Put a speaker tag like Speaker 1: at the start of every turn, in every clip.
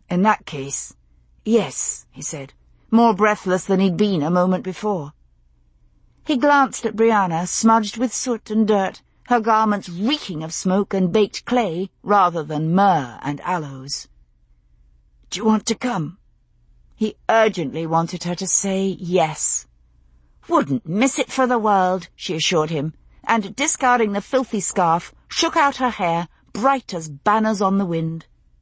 Speaker 1: "In that case, yes," he said, more breathless than he'd been a moment before. He glanced at Brianna, smudged with soot and dirt, her garments reeking of smoke and baked clay rather than myrrh and aloes. "Do you want to come?" He urgently wanted her to say yes. "Wouldn't miss it for the world," she assured him, and, discarding the filthy scarf, shook out her hair, bright as banners on the wind.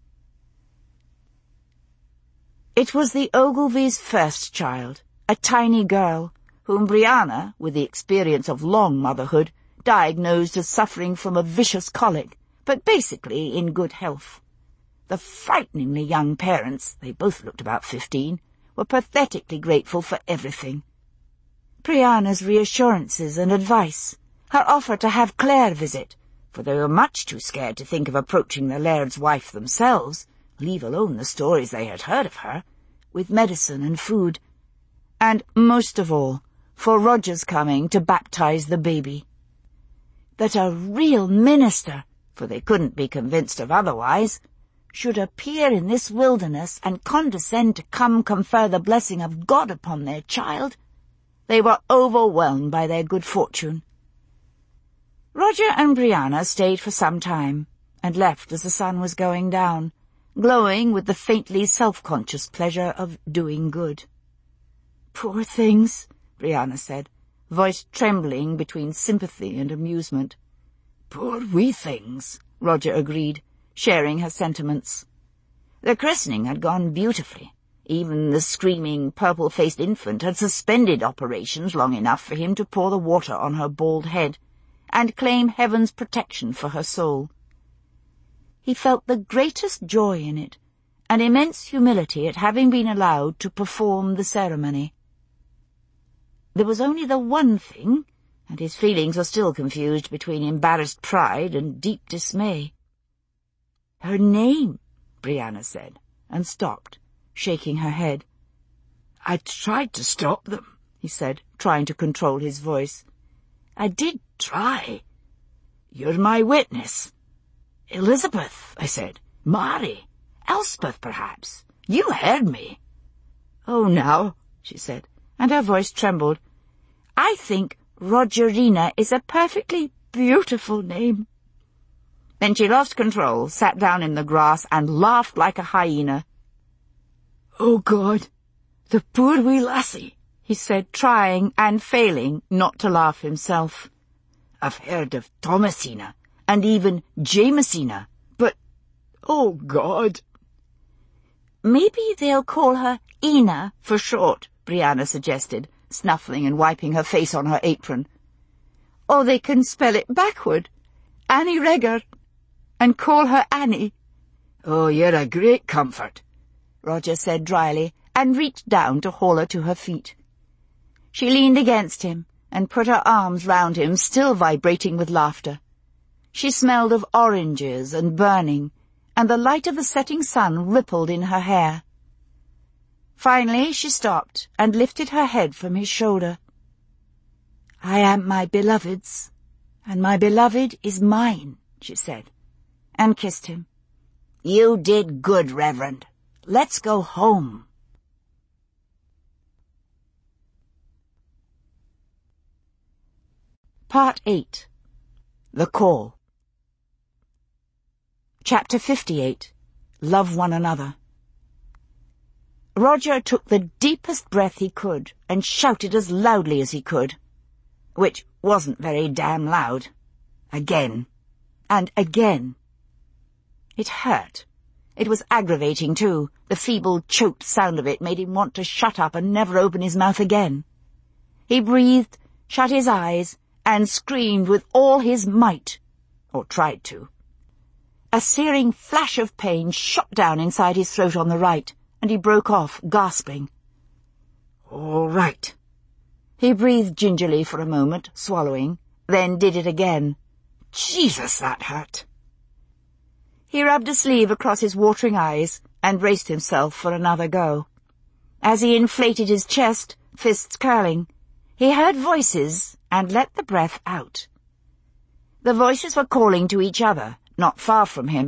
Speaker 1: It was the Ogilvy's first child, a tiny girl, whom Brianna, with the experience of long motherhood, diagnosed as suffering from a vicious colic, but basically in good health. The frighteningly young parents, they both looked about 15, were pathetically grateful for everything. Brianna's reassurances and advice, her offer to have Claire visit, for they were much too scared to think of approaching the laird's wife themselves, leave alone the stories they had heard of her, with medicine and food, and, most of all, for Roger's coming to baptize the baby. That a real minister, for they couldn't be convinced of otherwise, should appear in this wilderness and condescend to come confer the blessing of God upon their child. They were overwhelmed by their good fortune. Roger and Brianna stayed for some time, and left as the sun was going down, glowing with the faintly self-conscious pleasure of doing good. "Poor things," Brianna said, voice trembling between sympathy and amusement. "Poor wee things," Roger agreed, sharing her sentiments. The christening had gone beautifully. Even the screaming, purple-faced infant had suspended operations long enough for him to pour the water on her bald head and claim heaven's protection for her soul. He felt the greatest joy in it, and immense humility at having been allowed to perform the ceremony. There was only the one thing, and his feelings were still confused between embarrassed pride and deep dismay. "Her name," Brianna said, and stopped, shaking her head. "I tried to stop them," he said, trying to control his voice. "I did try. You're my witness." "Elizabeth," I said. "Mary. Elspeth, perhaps. You heard me." "Oh, now," she said, and her voice trembled. "I think Rogerina is a perfectly beautiful name." Then she lost control, sat down in the grass, and laughed like a hyena. "Oh, God, the poor wee lassie," he said, trying and failing not to laugh himself. "I've heard of Thomasina, and even Jamesina, but, oh, God." "Maybe they'll call her Ina for short," Brianna suggested, snuffling and wiping her face on her apron. "Or they can spell it backward, Annie Regger, and call her Annie." "Oh, you're a great comfort," Roger said dryly, and reached down to haul her to her feet. She leaned against him and put her arms round him, still vibrating with laughter. She smelled of oranges and burning, and the light of the setting sun rippled in her hair. Finally she stopped and lifted her head from his shoulder. "I am my beloved's, and my beloved is mine," she said, and kissed him. "You did good, Reverend. Let's go home." Part 8. The Call. Chapter 58. Love One Another. Roger took the deepest breath he could and shouted as loudly as he could, which wasn't very damn loud. Again. And again. It hurt. It was aggravating, too. The feeble, choked sound of it made him want to shut up and never open his mouth again. He breathed, shut his eyes, and screamed with all his might, or tried to. A searing flash of pain shot down inside his throat on the right, and he broke off, gasping. "All right." He breathed gingerly for a moment, swallowing, then did it again. Jesus, that hurt. He rubbed a sleeve across his watering eyes and braced himself for another go. As he inflated his chest, fists curling, he heard voices and let the breath out. The voices were calling to each other, not far from him,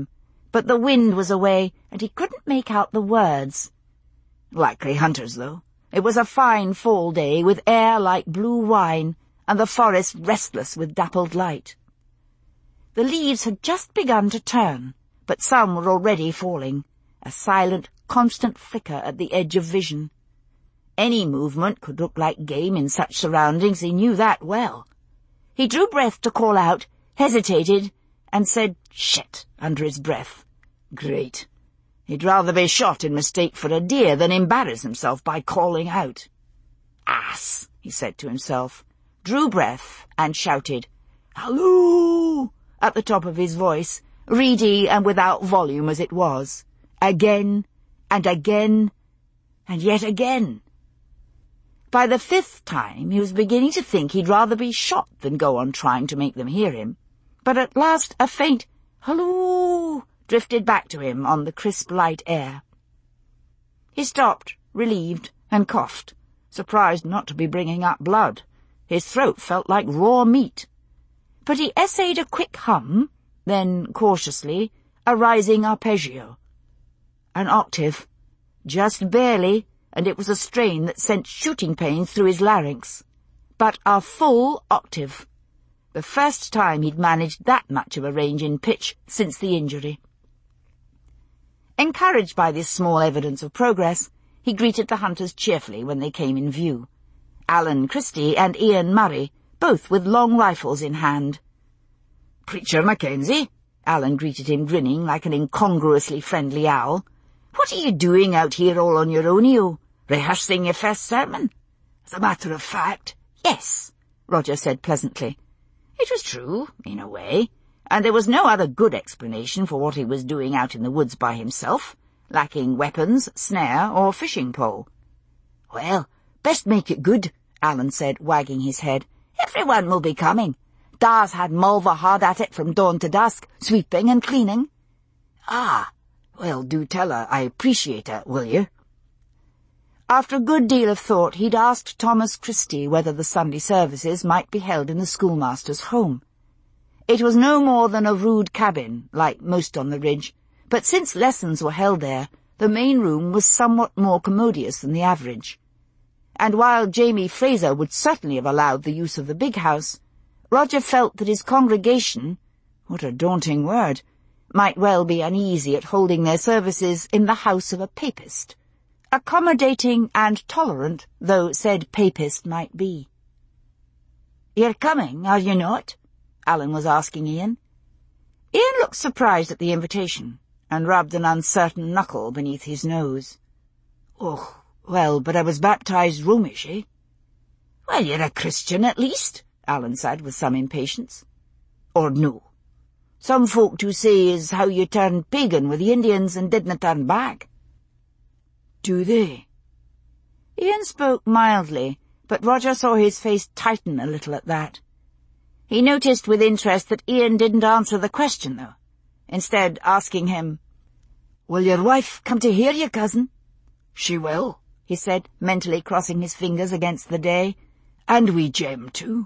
Speaker 1: but the wind was away, and he couldn't make out the words. Likely hunters, though. It was a fine fall day, with air like blue wine, and the forest restless with dappled light. The leaves had just begun to turn, but some were already falling, a silent, constant flicker at the edge of vision. Any movement could look like game in such surroundings, he knew that well. He drew breath to call out, hesitated, and said "shit" under his breath. Great. He'd rather be shot in mistake for a deer than embarrass himself by calling out. Ass, he said to himself, drew breath, and shouted, "Halloo!" at the top of his voice, reedy and without volume as it was. Again, and again, and yet again. By the 5th time he was beginning to think he'd rather be shot than go on trying to make them hear him. But at last a faint "halloo" drifted back to him on the crisp light air. He stopped, relieved, and coughed, surprised not to be bringing up blood. His throat felt like raw meat. But he essayed a quick hum, then, cautiously, a rising arpeggio. An octave, just barely, and it was a strain that sent shooting pains through his larynx. But a full octave. The first time he'd managed that much of a range in pitch since the injury. Encouraged by this small evidence of progress, he greeted the hunters cheerfully when they came in view. Alan Christie and Ian Murray, both with long rifles in hand. "Preacher Mackenzie," Alan greeted him, grinning like an incongruously friendly owl. "What are you doing out here all on your own, rehearsing your first sermon?" "As a matter of fact, yes," Roger said pleasantly. It was true, in a way, and there was no other good explanation for what he was doing out in the woods by himself, lacking weapons, snare, or fishing pole. "Well, best make it good," Alan said, wagging his head. "Everyone will be coming. Da's had Mulver hard at it from dawn to dusk, sweeping and cleaning." "Ah, well, do tell her I appreciate her, will you?" After a good deal of thought, he'd asked Thomas Christie whether the Sunday services might be held in the schoolmaster's home. It was no more than a rude cabin, like most on the ridge, but since lessons were held there, the main room was somewhat more commodious than the average. And while Jamie Fraser would certainly have allowed the use of the big house, Roger felt that his congregation, what a daunting word, might well be uneasy at holding their services in the house of a papist. Accommodating and tolerant though said papist might be. "You're coming, are you not?" Alan was asking Ian. Ian looked surprised at the invitation, and rubbed an uncertain knuckle beneath his nose. "Oh, well, but I was baptized Romish, eh?" "Well, you're a Christian at least," Alan said with some impatience. "Or no. Some folk do say is how you turned pagan with the Indians and didna turn back." "Do they?" Ian spoke mildly, but Roger saw his face tighten a little at that. He noticed with interest that Ian didn't answer the question, though, instead asking him, "Will your wife come to hear you, cousin?" "She will," he said, mentally crossing his fingers against the day. "And we Jem, too."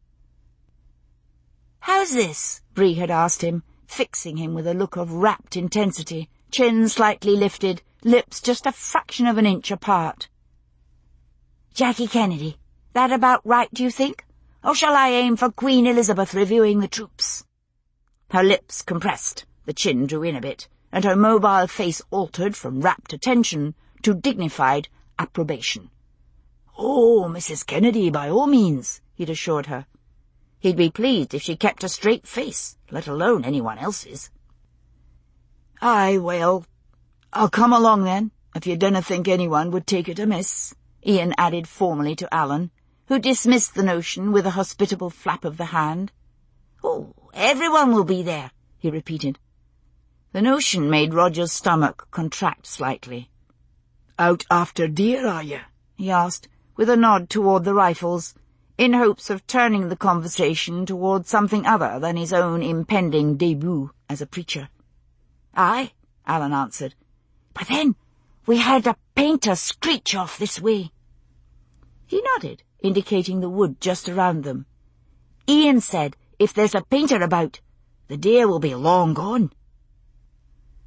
Speaker 1: "How's this?" Bree had asked him, fixing him with a look of rapt intensity, chin slightly lifted, lips just a fraction of an inch apart. "Jackie Kennedy, that about right, do you think? Or shall I aim for Queen Elizabeth reviewing the troops?" Her lips compressed, the chin drew in a bit, and her mobile face altered from rapt attention to dignified approbation. "Oh, Mrs. Kennedy, by all means," he'd assured her. He'd be pleased if she kept a straight face, let alone anyone else's. "Aye, well, I'll come along then, if you dinna think anyone would take it amiss," Ian added formally to Alan, who dismissed the notion with a hospitable flap of the hand. "Oh, everyone will be there," he repeated. The notion made Roger's stomach contract slightly. "Out after deer, are you?" he asked, with a nod toward the rifles, in hopes of turning the conversation toward something other than his own impending debut as a preacher. "Aye," Alan answered. "But then we heard a painter screech off this way." He nodded, indicating the wood just around them. "Ian said if there's a painter about, the deer will be long gone."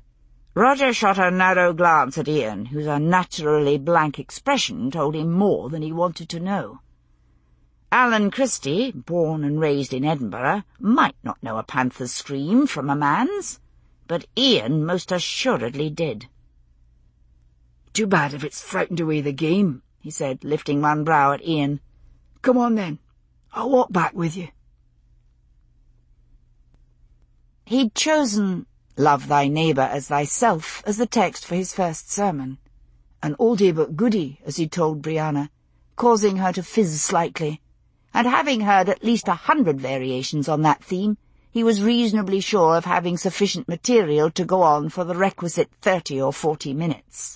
Speaker 1: Roger shot a narrow glance at Ian, whose unnaturally blank expression told him more than he wanted to know. Alan Christie, born and raised in Edinburgh, might not know a panther's scream from a man's, but Ian most assuredly did.
Speaker 2: "Too bad if it's frightened away the game," he said, lifting one brow at Ian. "Come on, then. I'll walk back with you."
Speaker 1: He'd chosen "Love thy neighbour as thyself" as the text for his first sermon.
Speaker 2: An oldie but goodie, as he told Brianna,
Speaker 1: causing her to fizz slightly, and having heard at least 100 variations on that theme, he was reasonably sure of having sufficient material to go on for the requisite 30 or 40 minutes.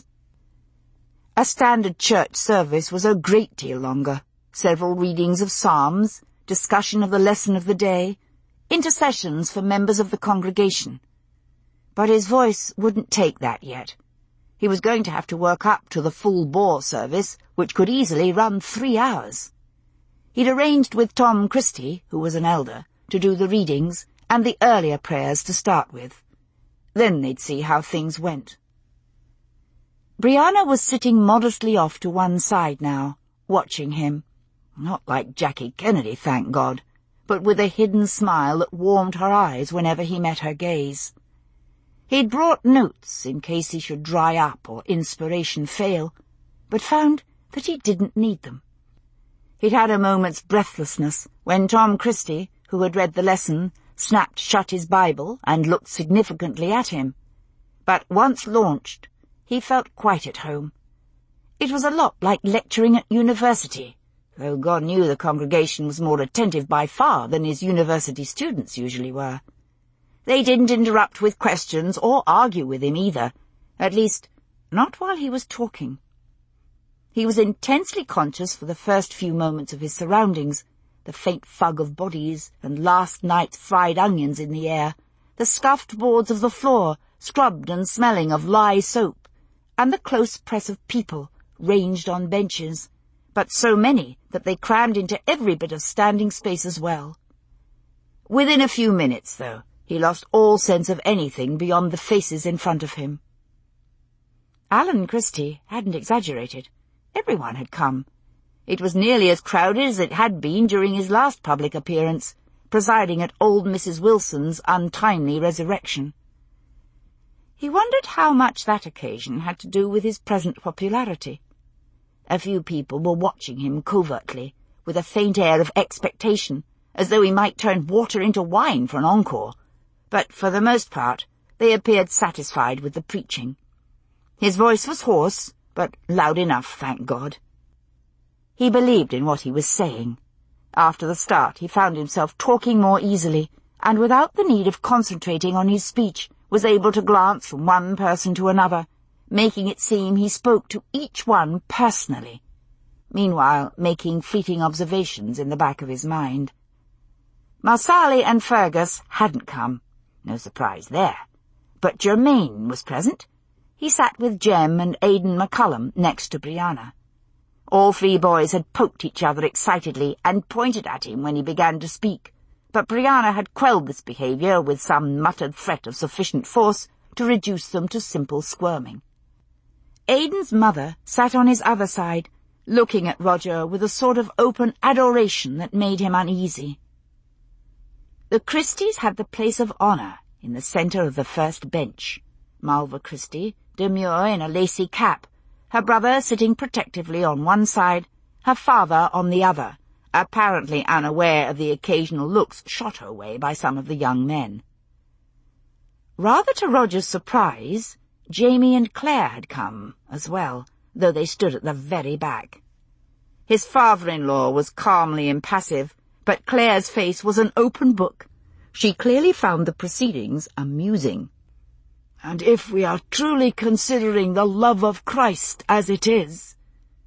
Speaker 1: A standard church service was a great deal longer. Several readings of psalms, discussion of the lesson of the day, intercessions for members of the congregation. But his voice wouldn't take that yet. He was going to have to work up to the full-bore service, which could easily run 3 hours. He'd arranged with Tom Christie, who was an elder, to do the readings and the earlier prayers to start with. Then they'd see how things went. Brianna was sitting modestly off to one side now, watching him. Not like Jackie Kennedy, thank God, but with a hidden smile that warmed her eyes whenever he met her gaze. He'd brought notes in case he should dry up or inspiration fail, but found that he didn't need them. He'd had a moment's breathlessness when Tom Christie, who had read the lesson, snapped shut his Bible and looked significantly at him. But once launched, he felt quite at home. It was a lot like lecturing at university, though God knew the congregation was more attentive by far than his university students usually were. They didn't interrupt with questions or argue with him either, at least not while he was talking. He was intensely conscious for the first few moments of his surroundings, the faint fug of bodies and last night's fried onions in the air, the scuffed boards of the floor, scrubbed and smelling of lye soap, and the close press of people ranged on benches, but so many that they crammed into every bit of standing space as well. Within a few minutes, though, he lost all sense of anything beyond the faces in front of him. Alan Christie hadn't exaggerated. Everyone had come. It was nearly as crowded as it had been during his last public appearance, presiding at old Mrs. Wilson's untimely resurrection. He wondered how much that occasion had to do with his present popularity. A few people were watching him covertly, with a faint air of expectation, as though he might turn water into wine for an encore, but for the most part they appeared satisfied with the preaching. His voice was hoarse, but loud enough, thank God. He believed in what he was saying. After the start he found himself talking more easily, and without the need of concentrating on his speech, was able to glance from one person to another, making it seem he spoke to each one personally, meanwhile making fleeting observations in the back of his mind. Marsali and Fergus hadn't come. No surprise there. But Germain was present. He sat with Jem and Aidan McCullum next to Brianna. All 3 boys had poked each other excitedly and pointed at him when he began to speak, but Brianna had quelled this behaviour with some muttered threat of sufficient force to reduce them to simple squirming. Aidan's mother sat on his other side, looking at Roger with a sort of open adoration that made him uneasy. The Christies had the place of honour in the centre of the first bench. Malva Christie, demure in a lacy cap, her brother sitting protectively on one side, her father on the other, apparently unaware of the occasional looks shot her way by some of the young men. Rather to Roger's surprise, Jamie and Claire had come as well, though they stood at the very back. His father-in-law was calmly impassive, but Claire's face was an open book. She clearly found the proceedings amusing.
Speaker 2: "And if we are truly considering the love of Christ as it is—"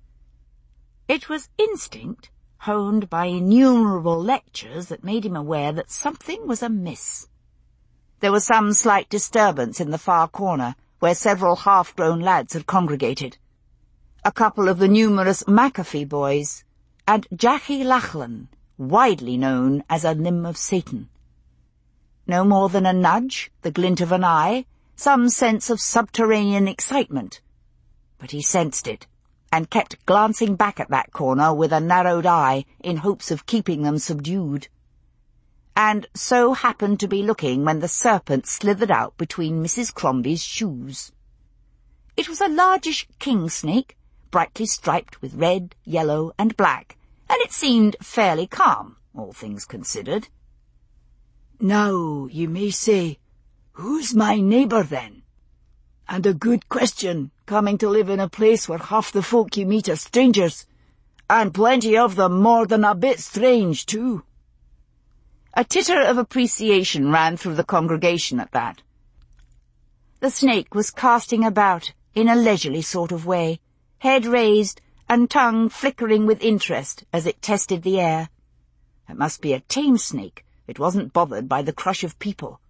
Speaker 1: It was instinct, honed by innumerable lectures, that made him aware that something was amiss. There was some slight disturbance in the far corner, where several half-grown lads had congregated. A couple of the numerous McAfee boys, and Jackie Lachlan, widely known as a limb of Satan. No more than a nudge, the glint of an eye, some sense of subterranean excitement. But he sensed it, and kept glancing back at that corner with a narrowed eye in hopes of keeping them subdued. And so happened to be looking when the serpent slithered out between Mrs. Crombie's shoes. It was a largish king snake, brightly striped with red, yellow, and black, and it seemed fairly calm, all things considered.
Speaker 2: "Now, you may say, who's my neighbour, then? And a good question, coming to live in a place where half the folk you meet are strangers, and plenty of them more than a bit strange, too."
Speaker 1: A titter of appreciation ran through the congregation at that. The snake was casting about in a leisurely sort of way, head raised and tongue flickering with interest as it tested the air. It must be a tame snake. It wasn't bothered by the crush of people.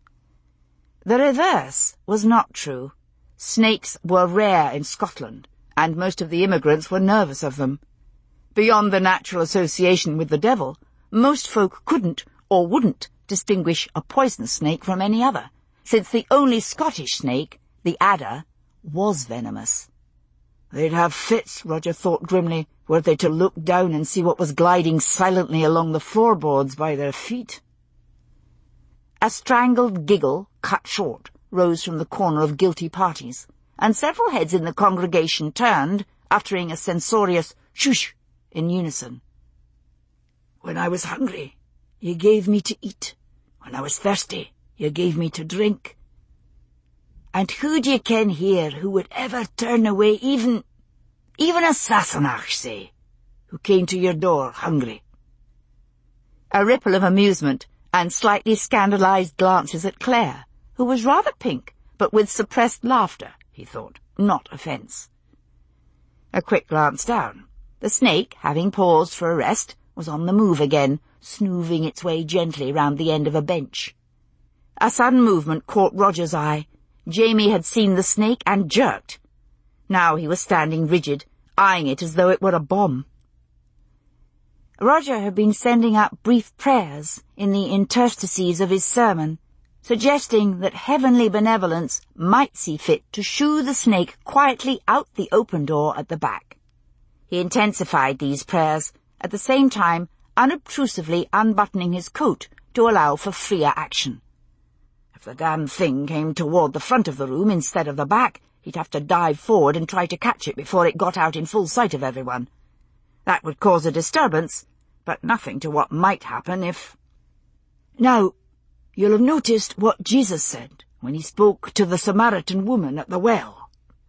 Speaker 1: The reverse was not true. Snakes were rare in Scotland, and most of the immigrants were nervous of them. Beyond the natural association with the devil, most folk couldn't or wouldn't distinguish a poisonous snake from any other, since the only Scottish snake, the adder, was venomous.
Speaker 2: They'd have fits, Roger thought grimly, were they to look down and see what was gliding silently along the floorboards by their feet.
Speaker 1: A strangled giggle, cut short, rose from the corner of guilty parties, and several heads in the congregation turned, uttering a censorious shush in unison.
Speaker 2: "When I was hungry, you gave me to eat. When I was thirsty, you gave me to drink. And who d'ye ken here who would ever turn away even a Sassenach, say, who came to your door hungry?"
Speaker 1: A ripple of amusement and slightly scandalized glances at Claire, who was rather pink, but with suppressed laughter, he thought, not offence. A quick glance down. The snake, having paused for a rest, was on the move again, snooving its way gently round the end of a bench. A sudden movement caught Roger's eye. Jamie had seen the snake and jerked. Now he was standing rigid, eyeing it as though it were a bomb. Roger had been sending up brief prayers in the interstices of his sermon, suggesting that heavenly benevolence might see fit to shoo the snake quietly out the open door at the back. He intensified these prayers, at the same time unobtrusively unbuttoning his coat to allow for freer action. If the damn thing came toward the front of the room instead of the back, he'd have to dive forward and try to catch it before it got out in full sight of everyone. That would cause a disturbance, but nothing to what might happen if...
Speaker 2: Now, you'll have noticed what Jesus said when he spoke to the Samaritan woman at the well.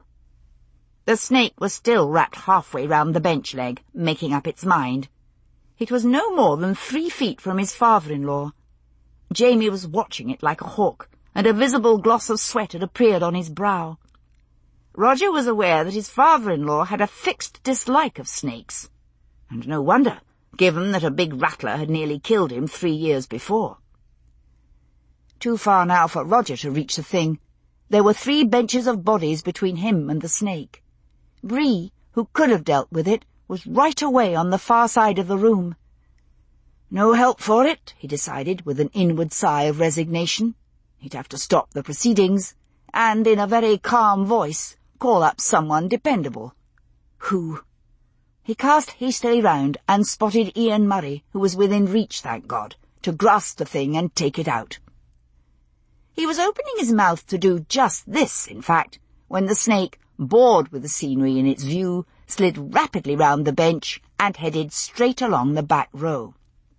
Speaker 1: The snake was still wrapped halfway round the bench leg, making up its mind. It was no more than 3 feet from his father-in-law. Jamie was watching it like a hawk, and a visible gloss of sweat had appeared on his brow. Roger was aware that his father-in-law had a fixed dislike of snakes, and no wonder, given that a big rattler had nearly killed him 3 years before. Too far now for Roger to reach the thing. There were 3 benches of bodies between him and the snake. Bree, who could have dealt with it, was right away on the far side of the room. No help for it, he decided, with an inward sigh of resignation. He'd have to stop the proceedings, and, in a very calm voice, call up someone dependable. Who? He cast hastily round and spotted Ian Murray, who was within reach, thank God, to grasp the thing and take it out. He was opening his mouth to do just this, in fact, when the snake, bored with the scenery in its view, slid rapidly round the bench and headed straight along the back row.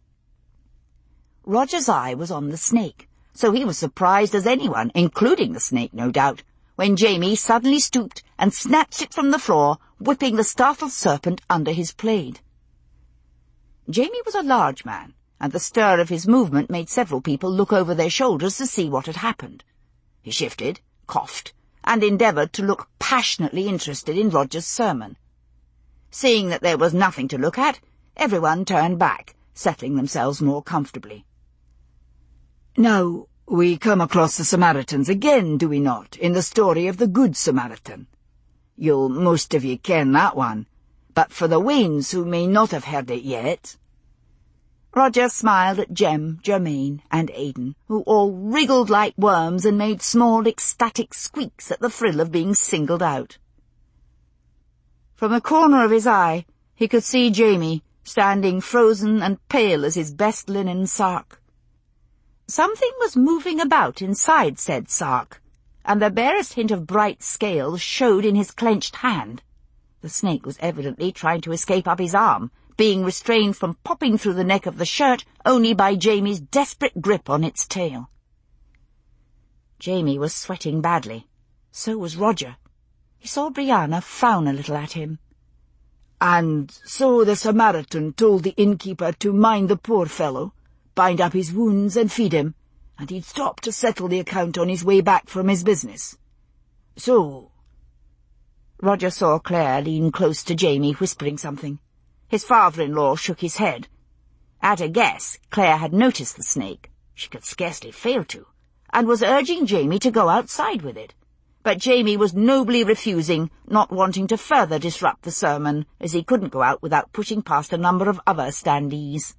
Speaker 1: Roger's eye was on the snake, so he was surprised as anyone, including the snake, no doubt, when Jamie suddenly stooped and snatched it from the floor, whipping the startled serpent under his plaid. Jamie was a large man, and the stir of his movement made several people look over their shoulders to see what had happened. He shifted, coughed, and endeavoured to look passionately interested in Roger's sermon. Seeing that there was nothing to look at, everyone turned back, settling themselves more comfortably.
Speaker 2: Now, we come across the Samaritans again, do we not, in the story of the Good Samaritan? You'll most of you ken that one, but for the wains who may not have heard it yet...
Speaker 1: Roger smiled at Jem, Germaine, and Aidan, who all wriggled like worms and made small ecstatic squeaks at the thrill of being singled out. From the corner of his eye, he could see Jamie, standing frozen and pale as his best linen sark. Something was moving about inside said sark, and the barest hint of bright scales showed in his clenched hand. The snake was evidently trying to escape up his arm, being restrained from popping through the neck of the shirt only by Jamie's desperate grip on its tail. Jamie was sweating badly. So was Roger. He saw Brianna frown a little at him.
Speaker 2: "And so the Samaritan told the innkeeper to mind the poor fellow, bind up his wounds and feed him, and he'd stop to settle the account on his way back from his business. So—"
Speaker 1: Roger saw Claire lean close to Jamie, whispering something. His father-in-law shook his head. At a guess, Claire had noticed the snake, she could scarcely fail to, and was urging Jamie to go outside with it. But Jamie was nobly refusing, not wanting to further disrupt the sermon, as he couldn't go out without pushing past a number of other standees.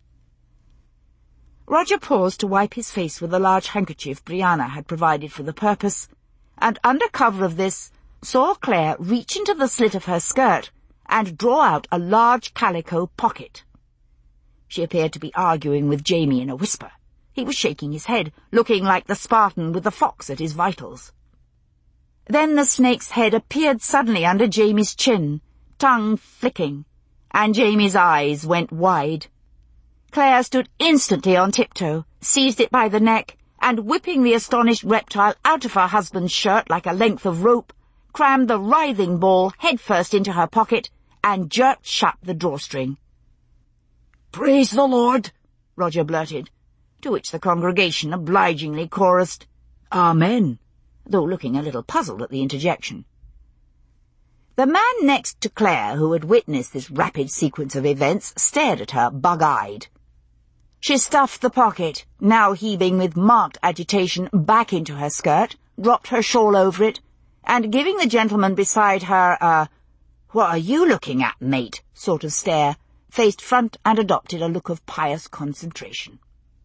Speaker 1: Roger paused to wipe his face with a large handkerchief Brianna had provided for the purpose, and under cover of this saw Claire reach into the slit of her skirt and draw out a large calico pocket. She appeared to be arguing with Jamie in a whisper. He was shaking his head, looking like the Spartan with the fox at his vitals. Then the snake's head appeared suddenly under Jamie's chin, tongue flicking, and Jamie's eyes went wide. Claire stood instantly on tiptoe, seized it by the neck, and whipping the astonished reptile out of her husband's shirt like a length of rope, crammed the writhing ball headfirst into her pocket and jerked shut the drawstring.
Speaker 2: "Praise the Lord,"
Speaker 1: Roger blurted, to which the congregation obligingly chorused,
Speaker 2: "Amen,"
Speaker 1: though looking a little puzzled at the interjection. The man next to Claire, who had witnessed this rapid sequence of events, stared at her bug-eyed. She stuffed the pocket, now heaving with marked agitation, back into her skirt, dropped her shawl over it, and giving the gentleman beside her "What are you looking at, mate?" sort of stare, faced front and adopted a look of pious concentration.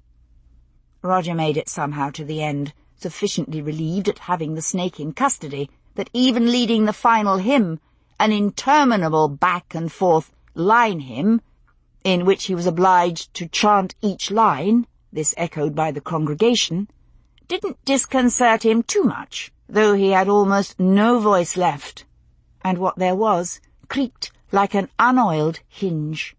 Speaker 1: Roger made it somehow to the end, sufficiently relieved at having the snake in custody, that even leading the final hymn, an interminable back-and-forth line hymn, in which he was obliged to chant each line, this echoed by the congregation, didn't disconcert him too much, though he had almost no voice left, and what there was creaked like an unoiled hinge.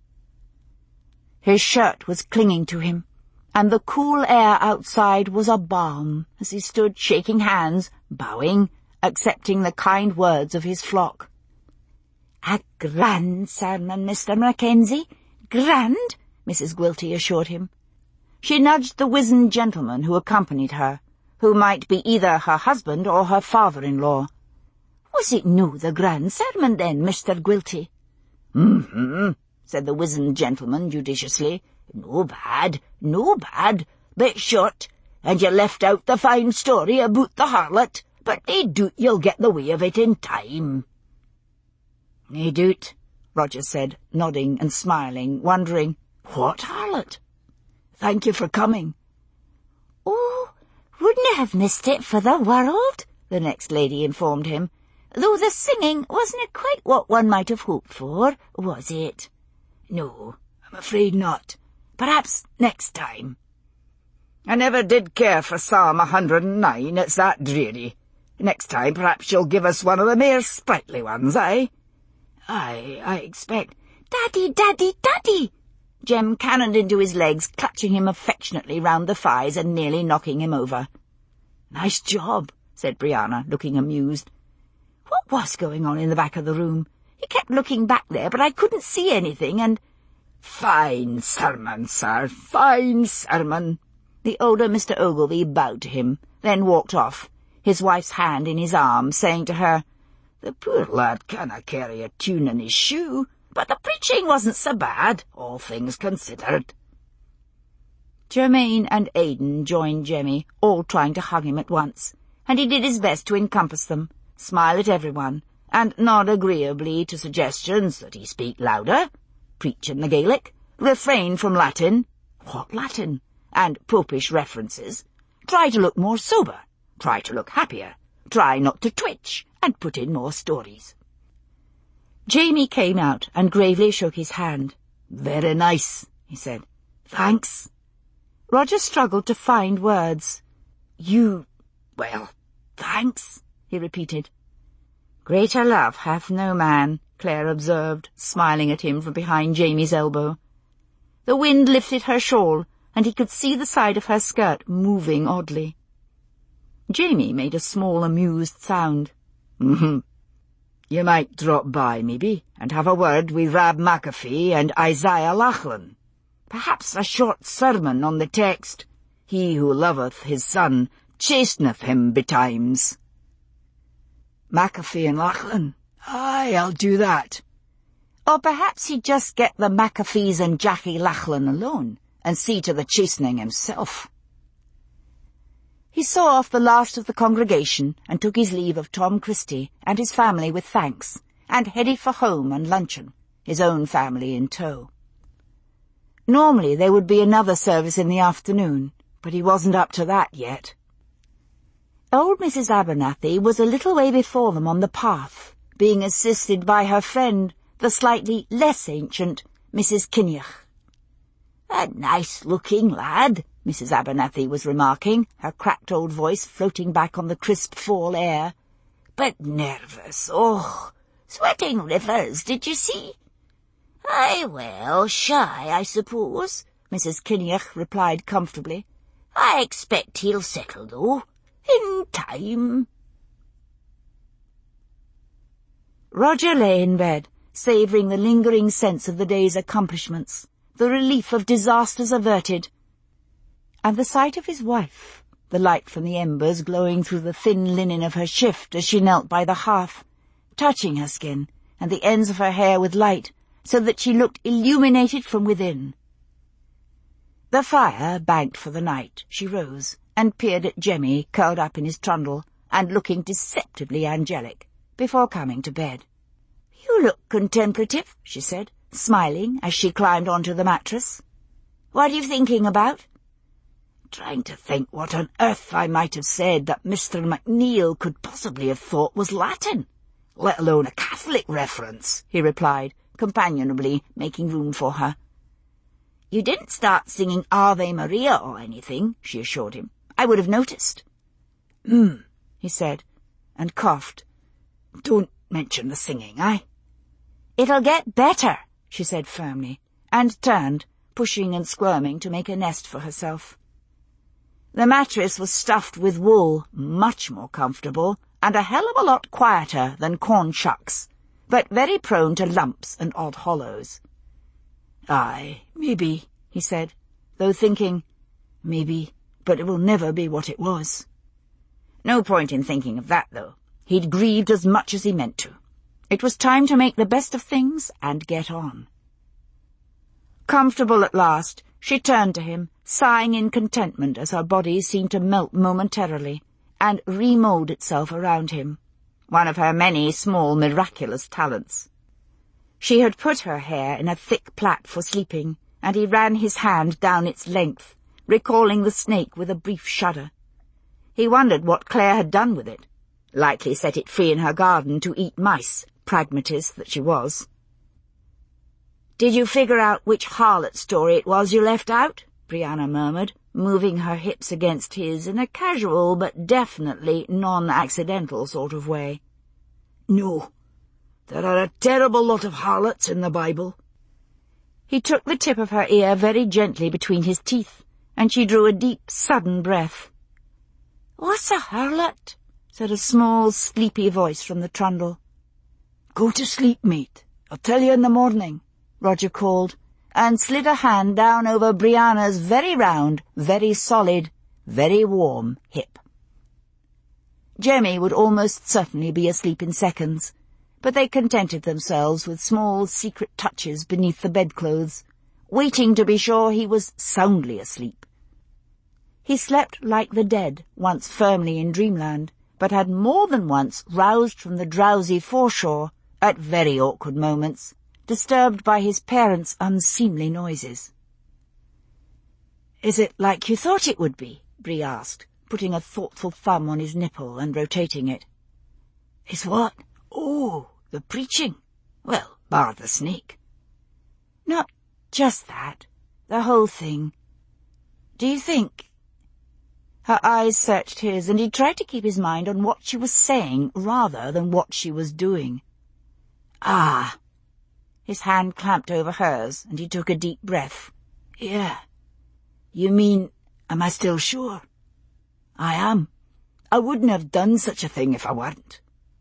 Speaker 1: His shirt was clinging to him, and the cool air outside was a balm as he stood shaking hands, bowing, accepting the kind words of his flock. "A grand sermon, Mr. Mackenzie, grand," Mrs. Gwilty assured him. She nudged the wizened gentleman who accompanied her, who might be either her husband or her father-in-law. "Was it no the grand sermon, then, Mr. Gwilty?"
Speaker 2: "Mm-hmm,"
Speaker 1: said the wizened gentleman judiciously.
Speaker 2: No bad, bit short, and you left out the fine story about the harlot, but nae doot you'll get the way of it in time."
Speaker 1: "Nae doot," Roger said, nodding and smiling, wondering,
Speaker 2: "What harlot?" "Thank you for coming."
Speaker 1: "Oh, wouldn't have missed it for the world," the next lady informed him, "though the singing wasn't quite what one might have hoped for, was it?"
Speaker 2: "No, I'm afraid not. Perhaps next time."
Speaker 1: "I never did care for Psalm 109, it's that dreary. Next time perhaps you'll give us one of the mere sprightly ones, eh?"
Speaker 2: I expect—"
Speaker 1: "Daddy, Daddy, Daddy!" Jem cannoned into his legs, clutching him affectionately round the thighs and nearly knocking him over.
Speaker 2: "Nice job," said Brianna, looking amused.
Speaker 1: "What was going on in the back of the room? He kept looking back there, but I couldn't see anything, and—"
Speaker 2: "Fine sermon, sir, fine sermon."
Speaker 1: The older Mr. Ogilvy bowed to him, then walked off, his wife's hand in his arm, saying to her,
Speaker 2: "The poor lad canna carry a tune in his shoe, but the preaching wasn't so bad, all things considered."
Speaker 1: Germaine and Aidan joined Jemmy, all trying to hug him at once, and he did his best to encompass them, smile at everyone, and nod agreeably to suggestions that he speak louder, preach in the Gaelic, Refrain from Latin. What Latin? And popish references. Try to look more sober. Try to look happier. Try not to twitch, and put in more stories. Jamie came out and gravely shook his hand. "Very nice," he said. "Thanks." Roger struggled to find words. Well, thanks," he repeated. "Greater love hath no man," Claire observed, smiling at him from behind Jamie's elbow. The wind lifted her shawl, and he could see the side of her skirt moving oddly. Jamie made a small, amused sound. "You might drop by, maybe, and have a word with Rab McAfee and Isaiah Lachlan. Perhaps a short sermon on the text, 'He who loveth his son chasteneth him betimes.'" "McAfee and Lachlan? Aye, I'll do that." Or perhaps he'd just get the McAfees and Jackie Lachlan alone, and see to the chastening himself. He saw off the last of the congregation and took his leave of Tom Christie and his family with thanks, and headed for home and luncheon, his own family in tow. Normally there would be another service in the afternoon, but he wasn't up to that yet. Old Mrs. Abernathy was a little way before them on the path, being assisted by her friend, the slightly less ancient Mrs. Kinneach. "A nice-looking lad," Mrs. Abernathy was remarking, her cracked old voice floating back on the crisp fall air. "But nervous, sweating rivers, did you see?" "Aye, well, shy, I suppose," Mrs. Kinneach replied comfortably. "I expect he'll settle, though, in time." Roger lay in bed, savouring the lingering sense of the day's accomplishments, the relief of disasters averted, and the sight of his wife, the light from the embers glowing through the thin linen of her shift as she knelt by the hearth, touching her skin and the ends of her hair with light, so that she looked illuminated from within. The fire banked for the night. She rose and peered at Jemmy, curled up in his trundle and looking deceptively angelic, before coming to bed. "You look contemplative," she said, smiling as she climbed onto the mattress. "What are you thinking about?" "Trying to think what on earth I might have said that Mr. McNeil could possibly have thought was Latin, let alone a Catholic reference," he replied, companionably making room for her. "You didn't start singing Ave Maria or anything," she assured him. "I would have noticed." He said, and coughed. "Don't mention the singing, "It'll get better," she said firmly, and turned, pushing and squirming to make a nest for herself. The mattress was stuffed with wool, much more comfortable, and a hell of a lot quieter than corn shucks, but very prone to lumps and odd hollows. "Aye, maybe," he said, though thinking, "Maybe, but it will never be what it was." No point in thinking of that, though. He'd grieved as much as he meant to. It was time to make the best of things and get on. Comfortable at last, she turned to him, sighing in contentment as her body seemed to melt momentarily and remould itself around him, one of her many small miraculous talents. She had put her hair in a thick plait for sleeping, and he ran his hand down its length, recalling the snake with a brief shudder. He wondered what Claire had done with it. Likely set it free in her garden to eat mice, pragmatist that she was. "Did you figure out which harlot story it was you left out?" Brianna murmured, moving her hips against his in a casual but definitely non-accidental sort of way. "No. There are a terrible lot of harlots in the Bible." He took the tip of her ear very gently between his teeth, and she drew a deep, sudden breath. "What's a harlot?" said a small, sleepy voice from the trundle. "Go to sleep, mate. I'll tell you in the morning," Roger called, and slid a hand down over Brianna's very round, very solid, very warm hip. Jemmy would almost certainly be asleep in seconds, but they contented themselves with small secret touches beneath the bedclothes, waiting to be sure he was soundly asleep. He slept like the dead, once firmly in dreamland, but had more than once roused from the drowsy foreshore, at very awkward moments, disturbed by his parents' unseemly noises. "Is it like you thought it would be?" Bree asked, putting a thoughtful thumb on his nipple and rotating it.
Speaker 2: "Is what? Oh, the preaching. Well, bar the snake."
Speaker 1: "Not just that. The whole thing. Do you think—" Her eyes searched his, and he tried to keep his mind on what she was saying rather than what she was doing.
Speaker 2: "Ah."
Speaker 1: His hand clamped over hers, and he took a deep breath.
Speaker 2: "Yeah. You mean, am I still sure? I am. I wouldn't have done such a thing if I weren't."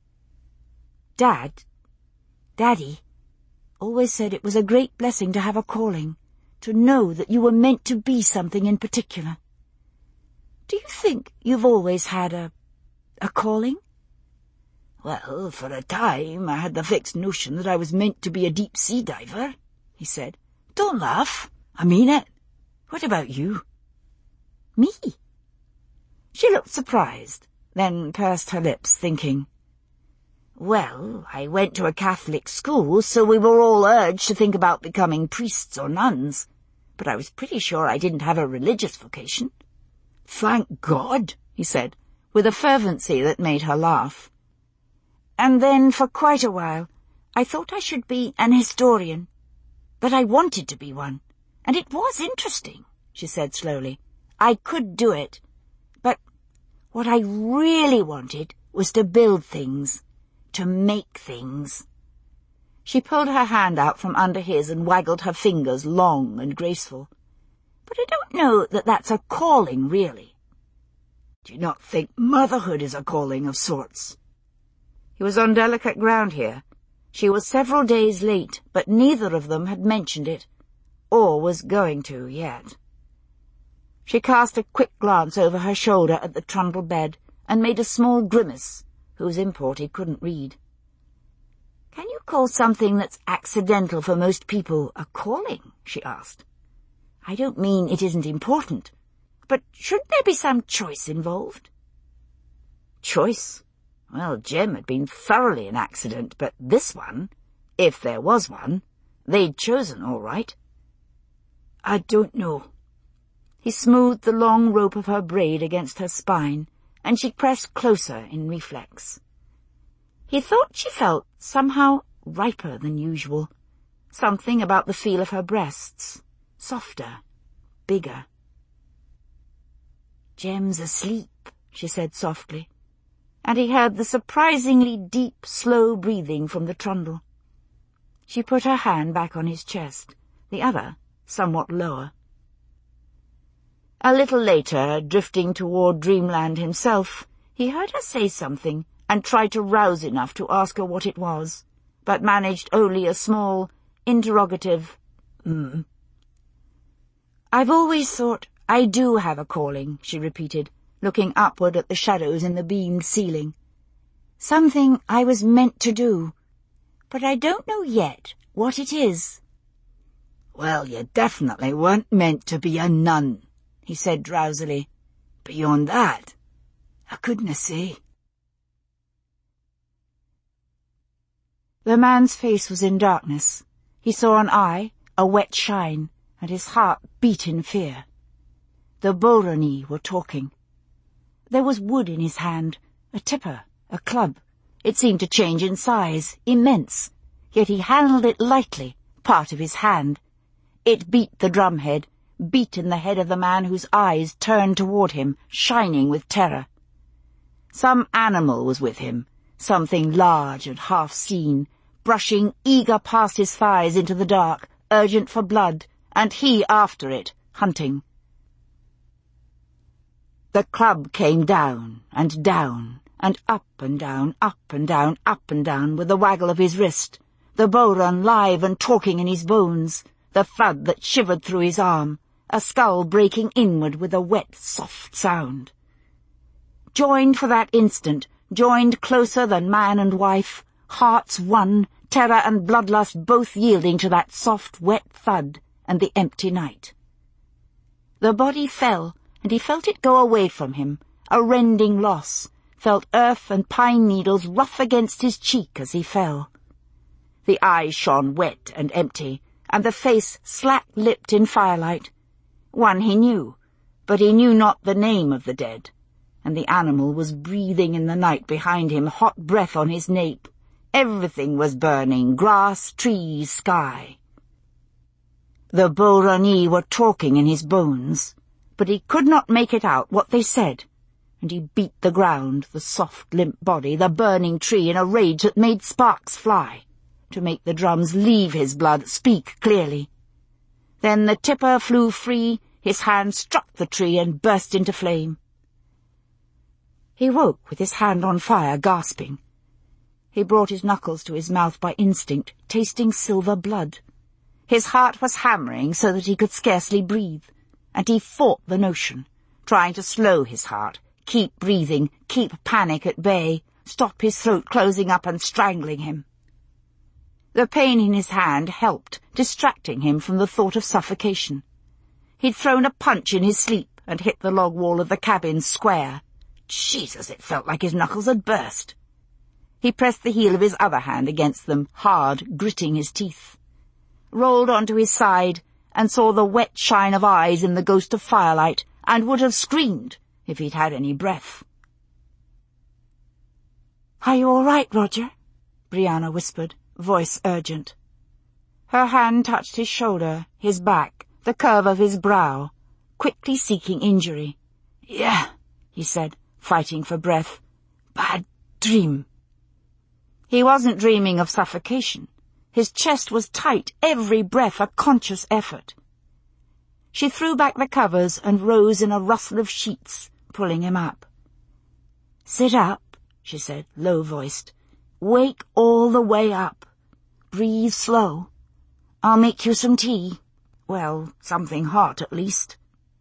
Speaker 1: Daddy always said it was a great blessing to have a calling, to know that you were meant to be something in particular. Do you think you've always had a calling?"
Speaker 2: "Well, for a time I had the fixed notion that I was meant to be a deep-sea diver," he said. "Don't laugh. I mean it. What about you?"
Speaker 1: "Me?" She looked surprised, then pursed her lips, thinking. "Well, I went to a Catholic school, so we were all urged to think about becoming priests or nuns, but I was pretty sure I didn't have a religious vocation."
Speaker 2: "Thank God,"
Speaker 1: he said, with a fervency that made her laugh. "And then, for quite a while, I thought I should be an historian. That I wanted to be one. And it was interesting," she said slowly. "I could do it. But what I really wanted was to build things, to make things." She pulled her hand out from under his and waggled her fingers, long and graceful. "But I don't know that that's a calling, really."
Speaker 2: "Do you not think motherhood is a calling of sorts?"
Speaker 1: He was on delicate ground here. She was several days late, but neither of them had mentioned it, or was going to yet. She cast a quick glance over her shoulder at the trundle bed and made a small grimace, whose import he couldn't read. "Can you call something that's accidental for most people a calling?" she asked. "I don't mean it isn't important, but shouldn't there be some choice involved?" Choice? Well, Jem had been thoroughly an accident, but this one, if there was one, they'd chosen all right.
Speaker 2: "I don't know."
Speaker 1: He smoothed the long rope of her braid against her spine, and she pressed closer in reflex. He thought she felt somehow riper than usual, something about the feel of her breasts, softer, bigger. "Jem's asleep," she said softly, and he heard the surprisingly deep, slow breathing from the trundle. She put her hand back on his chest, the other somewhat lower. A little later, drifting toward dreamland himself, he heard her say something and tried to rouse enough to ask her what it was, but managed only a small, interrogative, "I've always thought I do have a calling," she repeated, looking upward at the shadows in the beamed ceiling. "Something I was meant to do, but I don't know yet what it is."
Speaker 2: "Well, you definitely weren't meant to be a nun," he said drowsily. "Beyond that, I couldn't say."
Speaker 1: The man's face was in darkness. He saw an eye, a wet shine, and his heart beat in fear. The Borani were talking. There was wood in his hand, a tipper, a club. It seemed to change in size, immense, yet he handled it lightly, part of his hand. It beat the drumhead, beat in the head of the man whose eyes turned toward him, shining with terror. Some animal was with him, something large and half-seen, brushing eager past his thighs into the dark, urgent for blood, and he after it, hunting. The club came down, and up and down, up and down, up and down, with the waggle of his wrist, the Boran live and talking in his bones, the thud that shivered through his arm, a skull breaking inward with a wet, soft sound. Joined for that instant, joined closer than man and wife, hearts one, terror and bloodlust both yielding to that soft, wet thud and the empty night. The body fell, and he felt it go away from him, a rending loss, felt earth and pine needles rough against his cheek as he fell. The eyes shone wet and empty, and the face slack-lipped in firelight. One he knew, but he knew not the name of the dead, and the animal was breathing in the night behind him, hot breath on his nape. Everything was burning, grass, trees, sky. The Borani were talking in his bones, but he could not make it out what they said, and he beat the ground, the soft, limp body, the burning tree, in a rage that made sparks fly, to make the drums leave his blood, speak clearly. Then the tipper flew free, his hand struck the tree and burst into flame. He woke with his hand on fire, gasping. He brought his knuckles to his mouth by instinct, tasting silver blood. His heart was hammering so that he could scarcely breathe, and he fought the notion, trying to slow his heart, keep breathing, keep panic at bay, stop his throat closing up and strangling him. The pain in his hand helped, distracting him from the thought of suffocation. He'd thrown a punch in his sleep and hit the log wall of the cabin square. Jesus, it felt like his knuckles had burst. He pressed the heel of his other hand against them, hard, gritting his teeth. Rolled onto his side and saw the wet shine of eyes in the ghost of firelight, and would have screamed if he'd had any breath. "Are you all right, Roger?" Brianna whispered, voice urgent. Her hand touched his shoulder, his back, the curve of his brow, quickly seeking injury. "Yeah," he said, fighting for breath. "Bad dream." He wasn't dreaming of suffocation. His chest was tight, every breath a conscious effort. She threw back the covers and rose in a rustle of sheets, pulling him up. "Sit up," she said, low-voiced. "Wake all the way up. Breathe slow. I'll make you some tea. Well, something hot at least."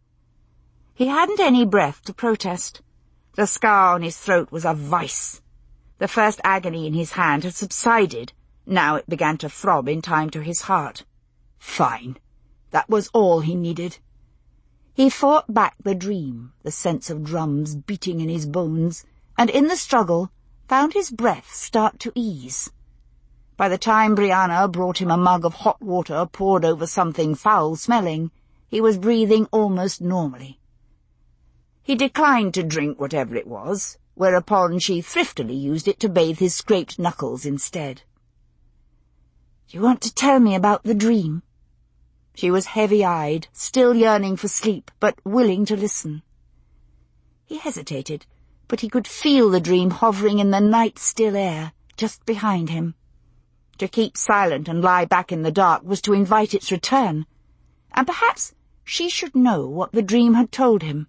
Speaker 1: He hadn't any breath to protest. The scar on his throat was a vice. The first agony in his hand had subsided. Now it began to throb in time to his heart. Fine. That was all he needed. He fought back the dream, the sense of drums beating in his bones, and in the struggle found his breath start to ease. By the time Brianna brought him a mug of hot water poured over something foul-smelling, he was breathing almost normally. He declined to drink whatever it was, whereupon she thriftily used it to bathe his scraped knuckles instead. "Do you want to tell me about the dream?" She was heavy-eyed, still yearning for sleep, but willing to listen. He hesitated, but he could feel the dream hovering in the night-still air, just behind him. To keep silent and lie back in the dark was to invite its return, and perhaps she should know what the dream had told him.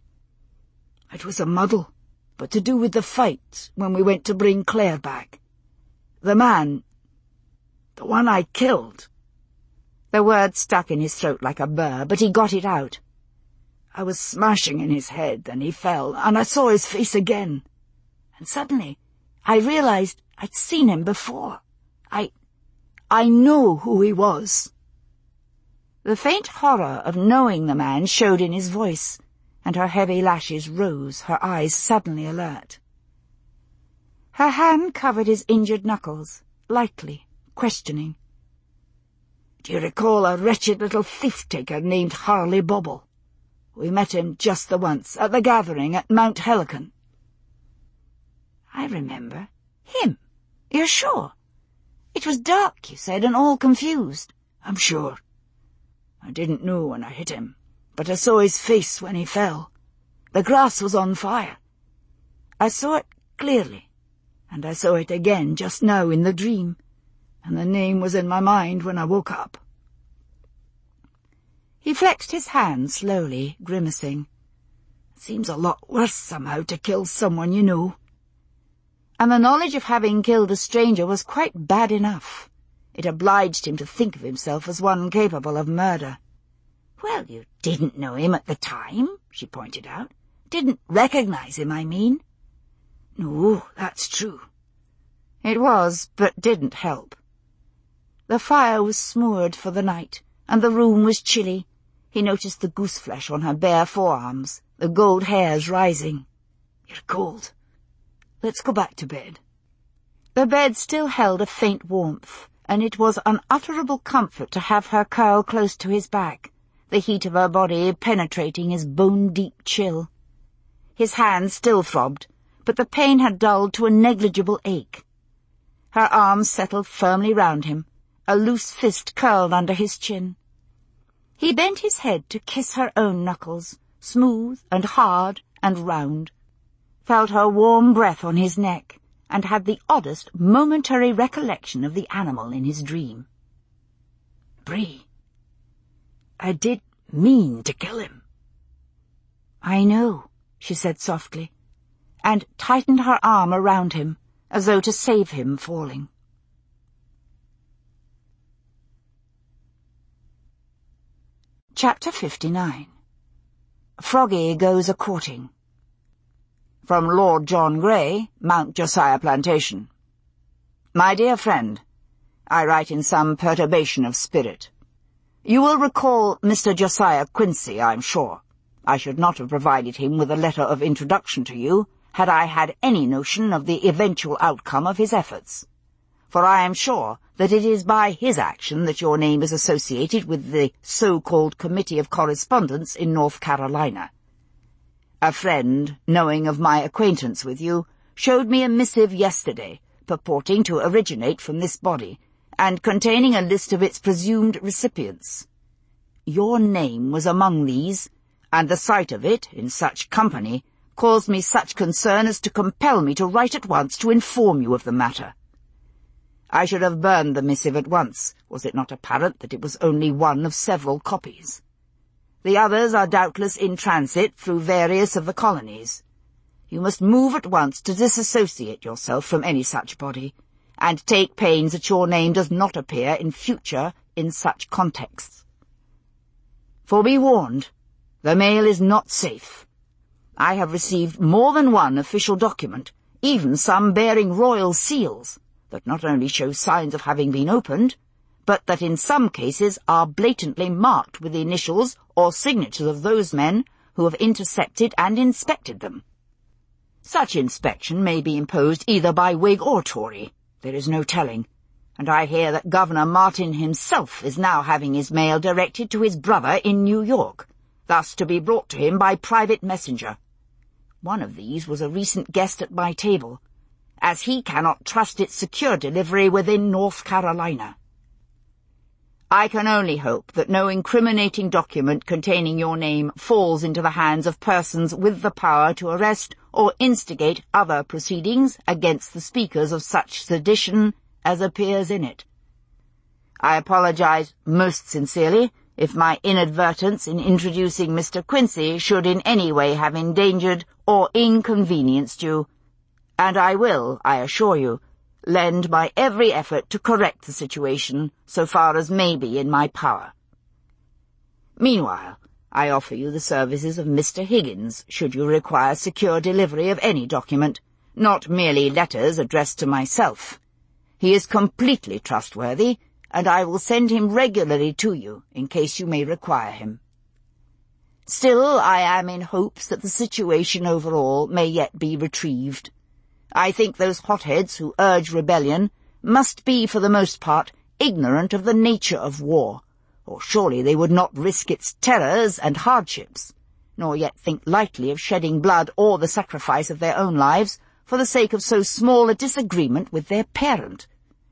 Speaker 1: "It was a muddle, but to do with the fight when we went to bring Claire back. The man, the one I killed." The word stuck in his throat like a burr, but he got it out. "I was smashing in his head, and he fell, and I saw his face again. And suddenly I realized I'd seen him before. I know who he was." The faint horror of knowing the man showed in his voice, and her heavy lashes rose, her eyes suddenly alert. Her hand covered his injured knuckles, lightly, questioning. "Do you recall a wretched little thief-taker named Harley Bobble? We met him just the once, at the gathering at Mount Helicon." "I remember. Him? You're sure? It was dark, you said, and all confused." "I'm sure. I didn't know when I hit him, but I saw his face when he fell. The grass was on fire. I saw it clearly, and I saw it again just now in the dream, and the name was in my mind when I woke up." He flexed his hand slowly, grimacing. "It seems a lot worse somehow to kill someone you know." And the knowledge of having killed a stranger was quite bad enough. It obliged him to think of himself as one capable of murder. "Well, you didn't know him at the time," she pointed out. "Didn't recognize him, I mean." "No, that's true." It was, but didn't help. The fire was smothered for the night, and the room was chilly. He noticed the goose-flesh on her bare forearms, the gold hairs rising. "You're cold. Let's go back to bed." The bed still held a faint warmth, and it was unutterable comfort to have her curl close to his back, the heat of her body penetrating his bone-deep chill. His hand still throbbed, but the pain had dulled to a negligible ache. Her arms settled firmly round him, a loose fist curled under his chin. He bent his head to kiss her own knuckles, smooth and hard and round, felt her warm breath on his neck, and had the oddest momentary recollection of the animal in his dream.
Speaker 2: Bree, I did mean to kill him.
Speaker 1: I know, she said softly, and tightened her arm around him, as though to save him falling. Chapter 59. Froggy Goes A-Courting. From Lord John Grey, Mount Josiah Plantation. My dear friend, I write in some perturbation of spirit. You will recall Mr. Josiah Quincy, I'm sure. I should not have provided him with a letter of introduction to you, had I had any notion of the eventual outcome of his efforts. For I am sure that it is by his action that your name is associated with the so-called Committee of Correspondence in North Carolina. A friend, knowing of my acquaintance with you, showed me a missive yesterday, purporting to originate from this body, and containing a list of its presumed recipients. Your name was among these, and the sight of it, in such company, caused me such concern as to compel me to write at once to inform you of the matter. I should have burned the missive at once, was it not apparent that it was only one of several copies. The others are doubtless in transit through various of the colonies. You must move at once to disassociate yourself from any such body, and take pains that your name does not appear in future in such contexts. For be warned, the mail is not safe. I have received more than one official document, even some bearing royal seals, that not only show signs of having been opened, but that in some cases are blatantly marked with the initials or signatures of those men who have intercepted and inspected them. Such inspection may be imposed either by Whig or Tory, there is no telling, and I hear that Governor Martin himself is now having his mail directed to his brother in New York, thus to be brought to him by private messenger. One of these was a recent guest at my table, as he cannot trust its secure delivery within North Carolina. I can only hope that no incriminating document containing your name falls into the hands of persons with the power to arrest or instigate other proceedings against the speakers of such sedition as appears in it. I apologize most sincerely if my inadvertence in introducing Mr. Quincy should in any way have endangered or inconvenienced you, and I will, I assure you, lend my every effort to correct the situation so far as may be in my power. Meanwhile, I offer you the services of Mr. Higgins, should you require secure delivery of any document, not merely letters addressed to myself. He is completely trustworthy, and I will send him regularly to you, in case you may require him. Still, I am in hopes that the situation overall may yet be retrieved. I think those hotheads who urge rebellion must be, for the most part, ignorant of the nature of war, or surely they would not risk its terrors and hardships, nor yet think lightly of shedding blood or the sacrifice of their own lives for the sake of so small a disagreement with their parent.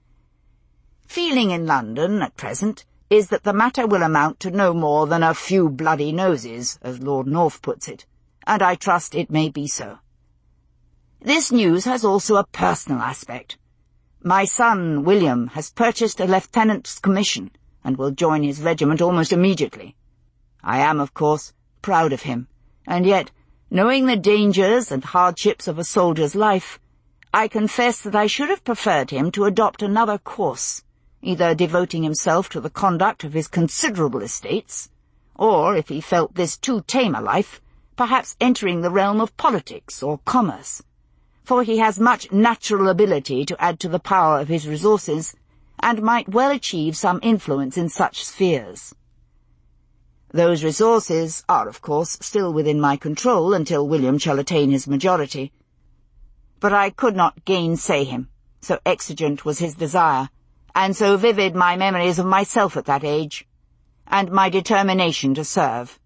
Speaker 1: Feeling in London, at present, is that the matter will amount to no more than a few bloody noses, as Lord North puts it, and I trust it may be so. This news has also a personal aspect. My son, William, has purchased a lieutenant's commission, and will join his regiment almost immediately. I am, of course, proud of him, and yet, knowing the dangers and hardships of a soldier's life, I confess that I should have preferred him to adopt another course, either devoting himself to the conduct of his considerable estates, or, if he felt this too tame a life, perhaps entering the realm of politics or commerce, for he has much natural ability to add to the power of his resources, and might well achieve some influence in such spheres. Those resources are, of course, still within my control until William shall attain his majority. But I could not gainsay him, so exigent was his desire, and so vivid my memories of myself at that age, and my determination to serve.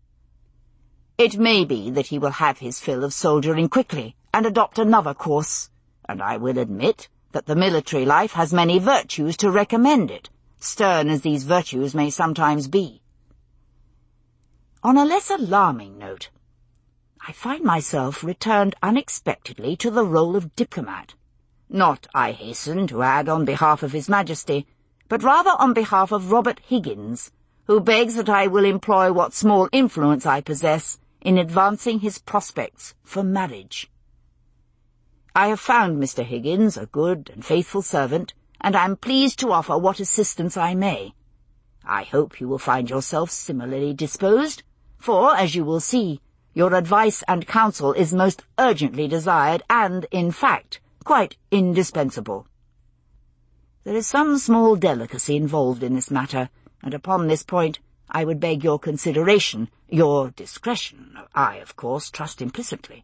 Speaker 1: It may be that he will have his fill of soldiering quickly and adopt another course, and I will admit that the military life has many virtues to recommend it, stern as these virtues may sometimes be. On a less alarming note, I find myself returned unexpectedly to the role of diplomat. Not, I hasten to add, on behalf of His Majesty, but rather on behalf of Robert Higgins, who begs that I will employ what small influence I possess in advancing his prospects for marriage. I have found Mr. Higgins a good and faithful servant, and I am pleased to offer what assistance I may. I hope you will find yourself similarly disposed, for, as you will see, your advice and counsel is most urgently desired and, in fact, quite indispensable. There is some small delicacy involved in this matter, and upon this point I would beg your consideration, your discretion. I, of course, trust implicitly.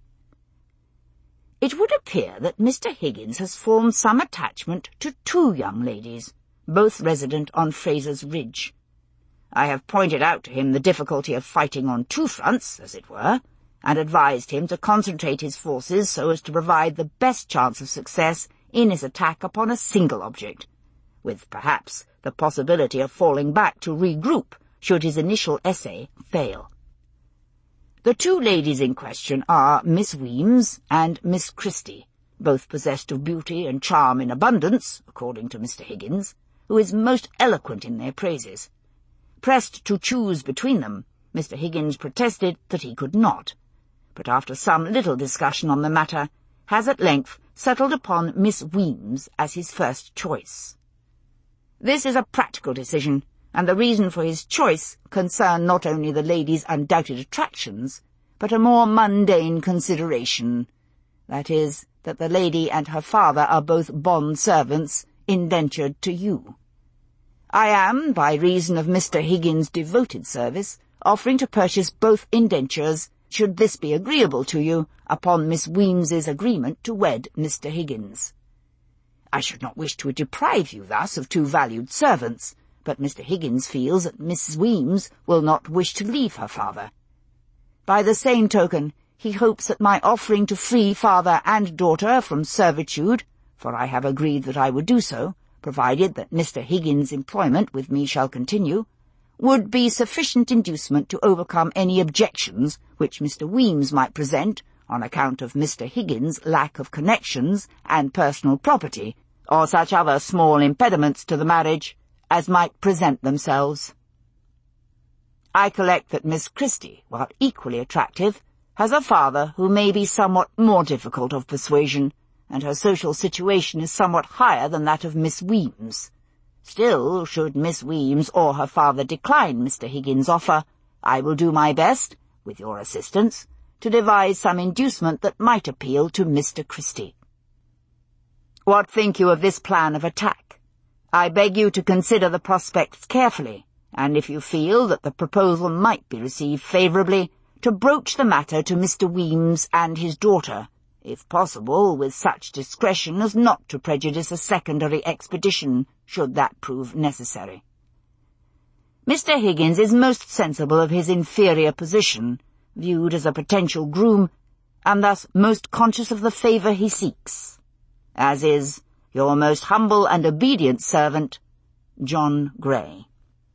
Speaker 1: It would appear that Mr. Higgins has formed some attachment to 2 young ladies, both resident on Fraser's Ridge. I have pointed out to him the difficulty of fighting on 2 fronts, as it were, and advised him to concentrate his forces so as to provide the best chance of success in his attack upon a single object, with perhaps the possibility of falling back to regroup should his initial essay fail. The 2 ladies in question are Miss Weems and Miss Christie, both possessed of beauty and charm in abundance, according to Mr. Higgins, who is most eloquent in their praises. Pressed to choose between them, Mr. Higgins protested that he could not, but after some little discussion on the matter, has at length settled upon Miss Weems as his first choice. This is a practical decision, and the reason for his choice concern not only the lady's undoubted attractions, but a more mundane consideration, that is, that the lady and her father are both bond servants indentured to you. I am, by reason of Mr. Higgins' devoted service, offering to purchase both indentures, should this be agreeable to you, upon Miss Weems's agreement to wed Mr. Higgins. I should not wish to deprive you thus of 2 valued servants, but Mr. Higgins feels that Miss Weems will not wish to leave her father. By the same token, he hopes that my offering to free father and daughter from servitude, for I have agreed that I would do so, provided that Mr. Higgins' employment with me shall continue, would be sufficient inducement to overcome any objections which Mr. Weems might present on account of Mr. Higgins' lack of connections and personal property, or such other small impediments to the marriage as might present themselves. I collect that Miss Christie, while equally attractive, has a father who may be somewhat more difficult of persuasion, and her social situation is somewhat higher than that of Miss Weems. Still, should Miss Weems or her father decline Mr. Higgins' offer, I will do my best, with your assistance, to devise some inducement that might appeal to Mr. Christie. What think you of this plan of attack? I beg you to consider the prospects carefully, and if you feel that the proposal might be received favourably, to broach the matter to Mr. Weems and his daughter, if possible with such discretion as not to prejudice a secondary expedition, should that prove necessary. Mr. Higgins is most sensible of his inferior position, viewed as a potential groom, and thus most conscious of the favour he seeks, as is your most humble and obedient servant, John Grey.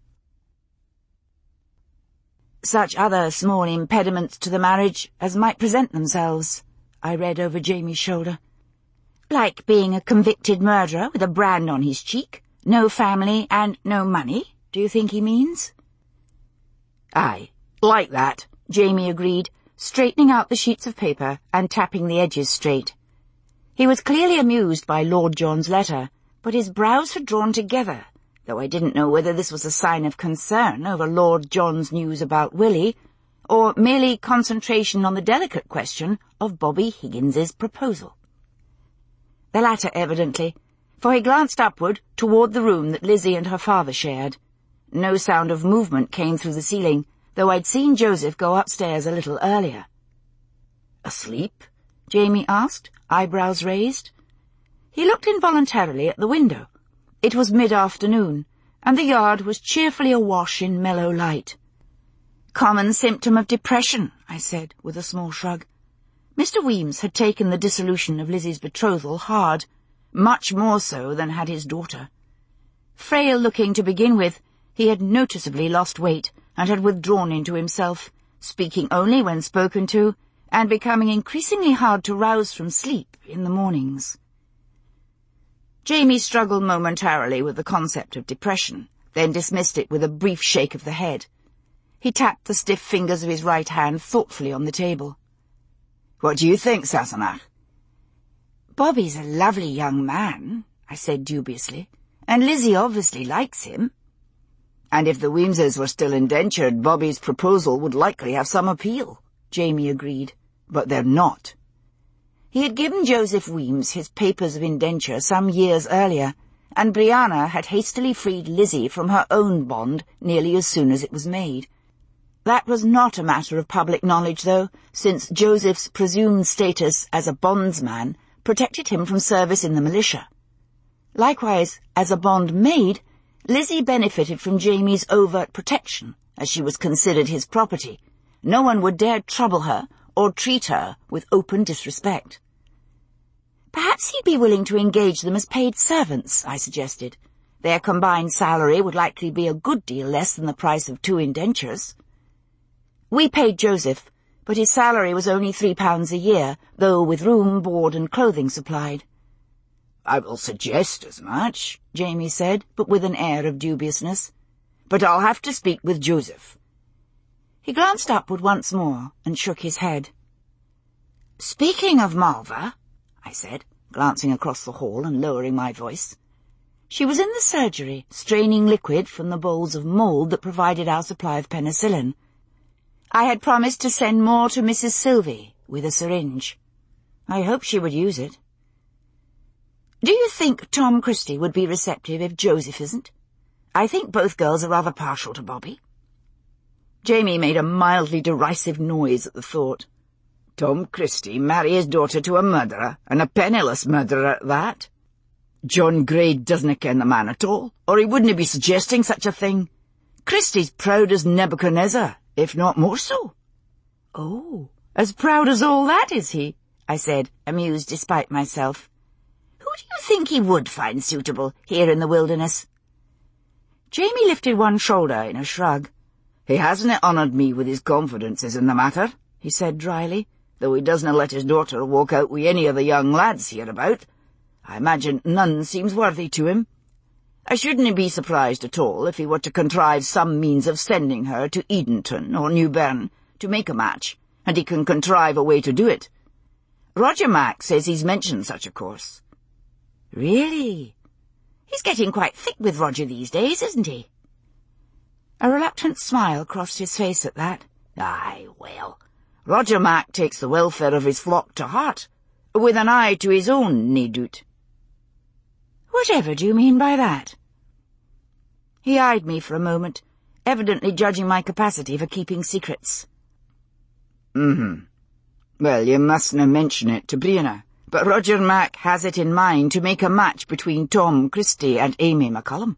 Speaker 1: Such other small impediments to the marriage as might present themselves, I read over Jamie's shoulder. Like being a convicted murderer with a brand on his cheek, no family and no money, do you think he means? Aye, like that, Jamie agreed, straightening out the sheets of paper and tapping the edges straight. He was clearly amused by Lord John's letter, but his brows had drawn together, though I didn't know whether this was a sign of concern over Lord John's news about Willie, or merely concentration on the delicate question of Bobby Higgins's proposal. The latter, evidently, for he glanced upward toward the room that Lizzie and her father shared. No sound of movement came through the ceiling, though I'd seen Joseph go upstairs a little earlier. "Asleep?" Jamie asked, eyebrows raised. He looked involuntarily at the window, It was mid-afternoon, and the yard was cheerfully awash in mellow light. "Common symptom of depression," I said, with a small shrug. Mr. Weems had taken the dissolution of Lizzie's betrothal hard, much more so than had his daughter. Frail-looking to begin with, he had noticeably lost weight and had withdrawn into himself, speaking only when spoken to, and becoming increasingly hard to rouse from sleep in the mornings. Jamie struggled momentarily with the concept of depression, then dismissed it with a brief shake of the head. He tapped the stiff fingers of his right hand thoughtfully on the table. "What do you think, Sassenach?" "Bobby's a lovely young man," I said dubiously, "and Lizzie obviously likes him." "And if the Weemses were still indentured, Bobby's proposal would likely have some appeal," Jamie agreed. "But they're not." He had given Joseph Weems his papers of indenture some years earlier, and Brianna had hastily freed Lizzie from her own bond nearly as soon as it was made. That was not a matter of public knowledge, though, since Joseph's presumed status as a bondsman protected him from service in the militia. Likewise, as a bondmaid, Lizzie benefited from Jamie's overt protection, as she was considered his property. No one would dare trouble her or treat her with open disrespect. "Perhaps he'd be willing to engage them as paid servants," I suggested. "Their combined salary would likely be a good deal less than the price of 2 indentures. We paid Joseph, but his salary was only £3 a year, though with room, board and clothing supplied." "I will suggest as much," Jamie said, but with an air of dubiousness. "But I'll have to speak with Joseph." He glanced upward once more and shook his head. "Speaking of Malva," I said, glancing across the hall and lowering my voice. She was in the surgery, straining liquid from the bowls of mould that provided our supply of penicillin. I had promised to send more to Mrs. Sylvie with a syringe. I hoped she would use it. "Do you think Tom Christie would be receptive if Joseph isn't? I think both girls are rather partial to Bobby." Jamie made a mildly derisive noise at the thought. "Tom Christie marry his daughter to a murderer, and a penniless murderer at that? John Gray doesn't ken the man at all, or he wouldn't be suggesting such a thing. Christie's proud as Nebuchadnezzar, if not more so." "Oh, as proud as all that, is he?" I said, amused despite myself. "Who do you think he would find suitable here in the wilderness?" Jamie lifted one shoulder in a shrug. "He hasn't honoured me with his confidences in the matter," he said dryly, "though he doesn't let his daughter walk out with any of the young lads hereabout. I imagine none seems worthy to him. I shouldn't be surprised at all if he were to contrive some means of sending her to Edenton or New Bern to make a match, and he can contrive a way to do it. Roger Mack says he's mentioned such a course." "Really? He's getting quite thick with Roger these days, isn't he?" A reluctant smile crossed his face at that. "Aye, well, Roger Mack takes the welfare of his flock to heart, with an eye to his own, nae doot." "Whatever do you mean by that?" He eyed me for a moment, evidently judging my capacity for keeping secrets. Well, you mustna mention it to Brianna, but Roger Mack has it in mind to make a match between Tom Christie and Amy McCullum."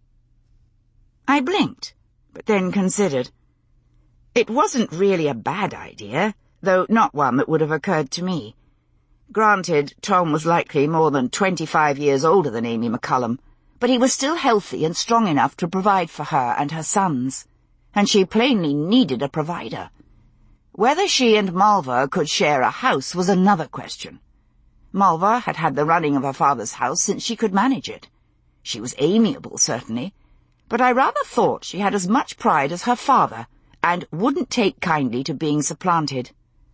Speaker 1: I blinked, but then considered. It wasn't really a bad idea, though not one that would have occurred to me. Granted, Tom was likely more than 25 years older than Amy McCullum, but he was still healthy and strong enough to provide for her and her sons, and she plainly needed a provider. Whether she and Malva could share a house was another question. Malva had had the running of her father's house since she could manage it. She was amiable, certainly, but I rather thought she had as much pride as her father, and wouldn't take kindly to being supplanted.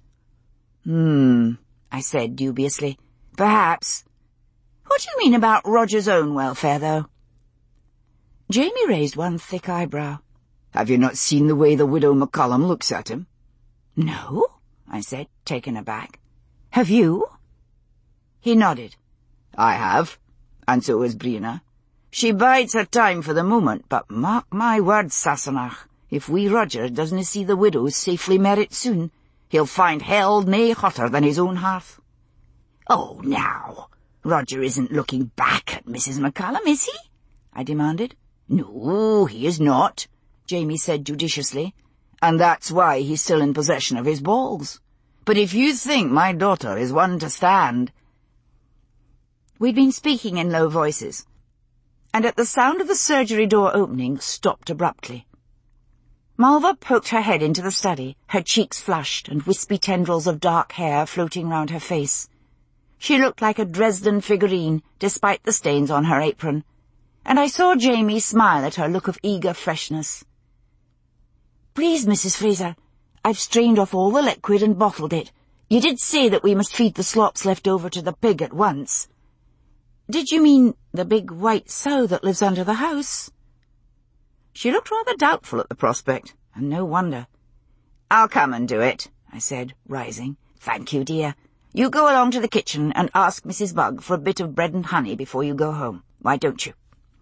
Speaker 1: I said dubiously. "Perhaps. What do you mean about Roger's own welfare, though?" Jamie raised one thick eyebrow. "Have you not seen the way the widow McCullum looks at him?" "No," I said, taken aback. "Have you?" He nodded. "I have, and so has Brianna. She bides her time for the moment, but mark my words, Sassenach, if wee Roger doesn't see the widow safely married soon, he'll find hell nae hotter than his own hearth." "Oh, now, Roger isn't looking back at Mrs. McCullum, is he?" I demanded. "No, he is not," Jamie said judiciously, "and that's why he's still in possession of his balls. But if you think my daughter is one to stand—" We'd been speaking in low voices, and at the sound of the surgery door opening, stopped abruptly. Malva poked her head into the study, her cheeks flushed and wispy tendrils of dark hair floating round her face. She looked like a Dresden figurine, despite the stains on her apron, and I saw Jamie smile at her look of eager freshness. "Please, Mrs. Fraser, I've strained off all the liquid and bottled it. You did say that we must feed the slops left over to the pig at once." "Did you mean the big white sow that lives under the house?" She looked rather doubtful at the prospect, and no wonder. "I'll come and do it," I said, rising. "Thank you, dear. You go along to the kitchen and ask Mrs. Bug for a bit of bread and honey before you go home. Why don't you?"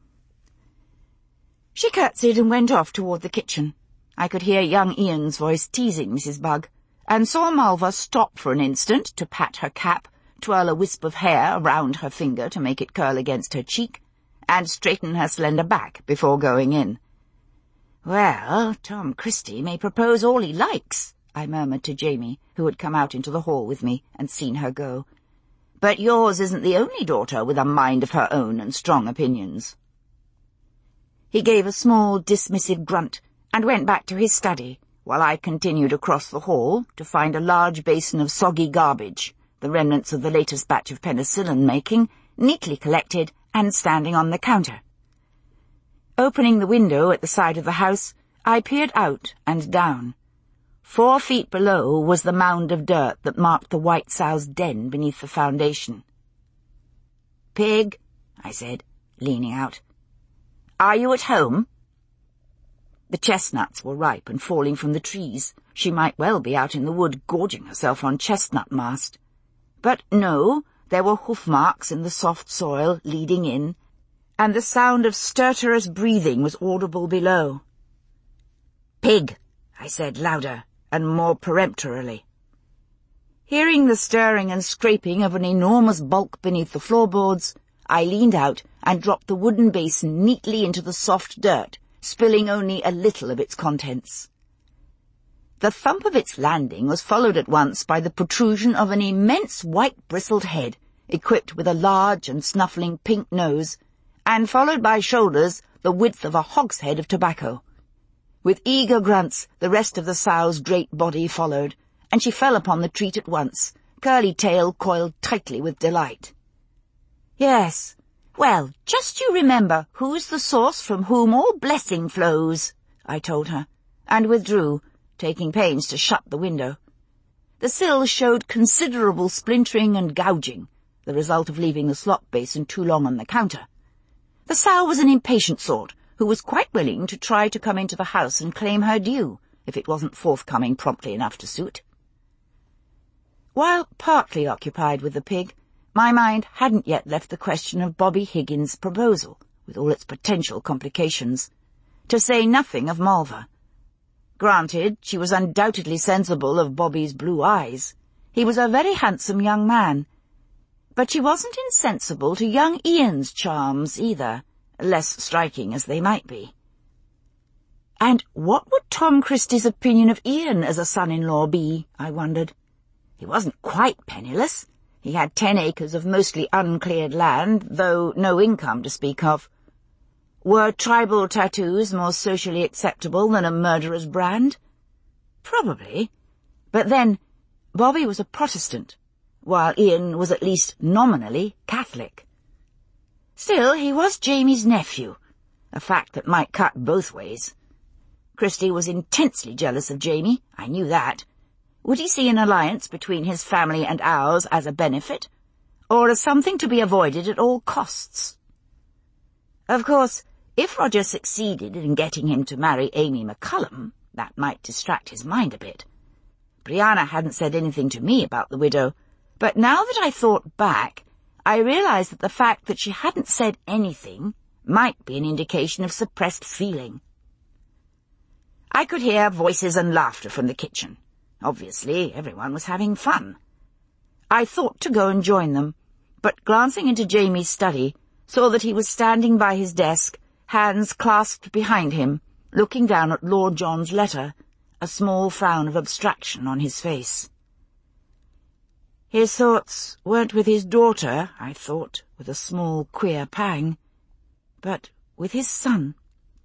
Speaker 1: She curtsied and went off toward the kitchen. I could hear young Ian's voice teasing Mrs. Bug, and saw Malva stop for an instant to pat her cap, twirl a wisp of hair round her finger to make it curl against her cheek, and straighten her slender back before going in. "Well, Tom Christie may propose all he likes," I murmured to Jamie, who had come out into the hall with me and seen her go. "But yours isn't the only daughter with a mind of her own and strong opinions." He gave a small, dismissive grunt and went back to his study, while I continued across the hall to find a large basin of soggy garbage, the remnants of the latest batch of penicillin-making, neatly collected and standing on the counter. Opening the window at the side of the house, I peered out and down. 4 feet below was the mound of dirt that marked the white sow's den beneath the foundation. "Pig," I said, leaning out, "are you at home?" The chestnuts were ripe and falling from the trees. She might well be out in the wood gorging herself on chestnut mast. But no, there were hoof marks in the soft soil leading in, and the sound of stertorous breathing was audible below. "Pig," I said louder and more peremptorily. Hearing the stirring and scraping of an enormous bulk beneath the floorboards, I leaned out and dropped the wooden basin neatly into the soft dirt, spilling only a little of its contents. The thump of its landing was followed at once by the protrusion of an immense white-bristled head, equipped with a large and snuffling pink nose, and followed by shoulders the width of a hogshead of tobacco. With eager grunts, the rest of the sow's great body followed, and she fell upon the treat at once, curly tail coiled tightly with delight. "Yes, well, just you remember who's the source from whom all blessing flows," I told her, and withdrew, taking pains to shut the window. The sill showed considerable splintering and gouging, the result of leaving the slop basin too long on the counter. The sow was an impatient sort, who was quite willing to try to come into the house and claim her due, if it wasn't forthcoming promptly enough to suit. While partly occupied with the pig, my mind hadn't yet left the question of Bobby Higgins' proposal, with all its potential complications, to say nothing of Malva. Granted, she was undoubtedly sensible of Bobby's blue eyes. He was a very handsome young man. But she wasn't insensible to young Ian's charms either, less striking as they might be. And what would Tom Christie's opinion of Ian as a son-in-law be, I wondered. He wasn't quite penniless. He had 10 acres of mostly uncleared land, though no income to speak of. Were tribal tattoos more socially acceptable than a murderer's brand? Probably. But then, Bobby was a Protestant, while Ian was at least nominally Catholic. Still, he was Jamie's nephew, a fact that might cut both ways. Christie was intensely jealous of Jamie, I knew that. Would he see an alliance between his family and ours as a benefit, or as something to be avoided at all costs? Of course, if Roger succeeded in getting him to marry Amy McCullum, that might distract his mind a bit. Brianna hadn't said anything to me about the widow, but now that I thought back, I realized that the fact that she hadn't said anything might be an indication of suppressed feeling. I could hear voices and laughter from the kitchen. Obviously, everyone was having fun. I thought to go and join them, but glancing into Jamie's study, saw that he was standing by his desk, hands clasped behind him, looking down at Lord John's letter, a small frown of abstraction on his face. His thoughts weren't with his daughter, I thought, with a small queer pang, but with his son.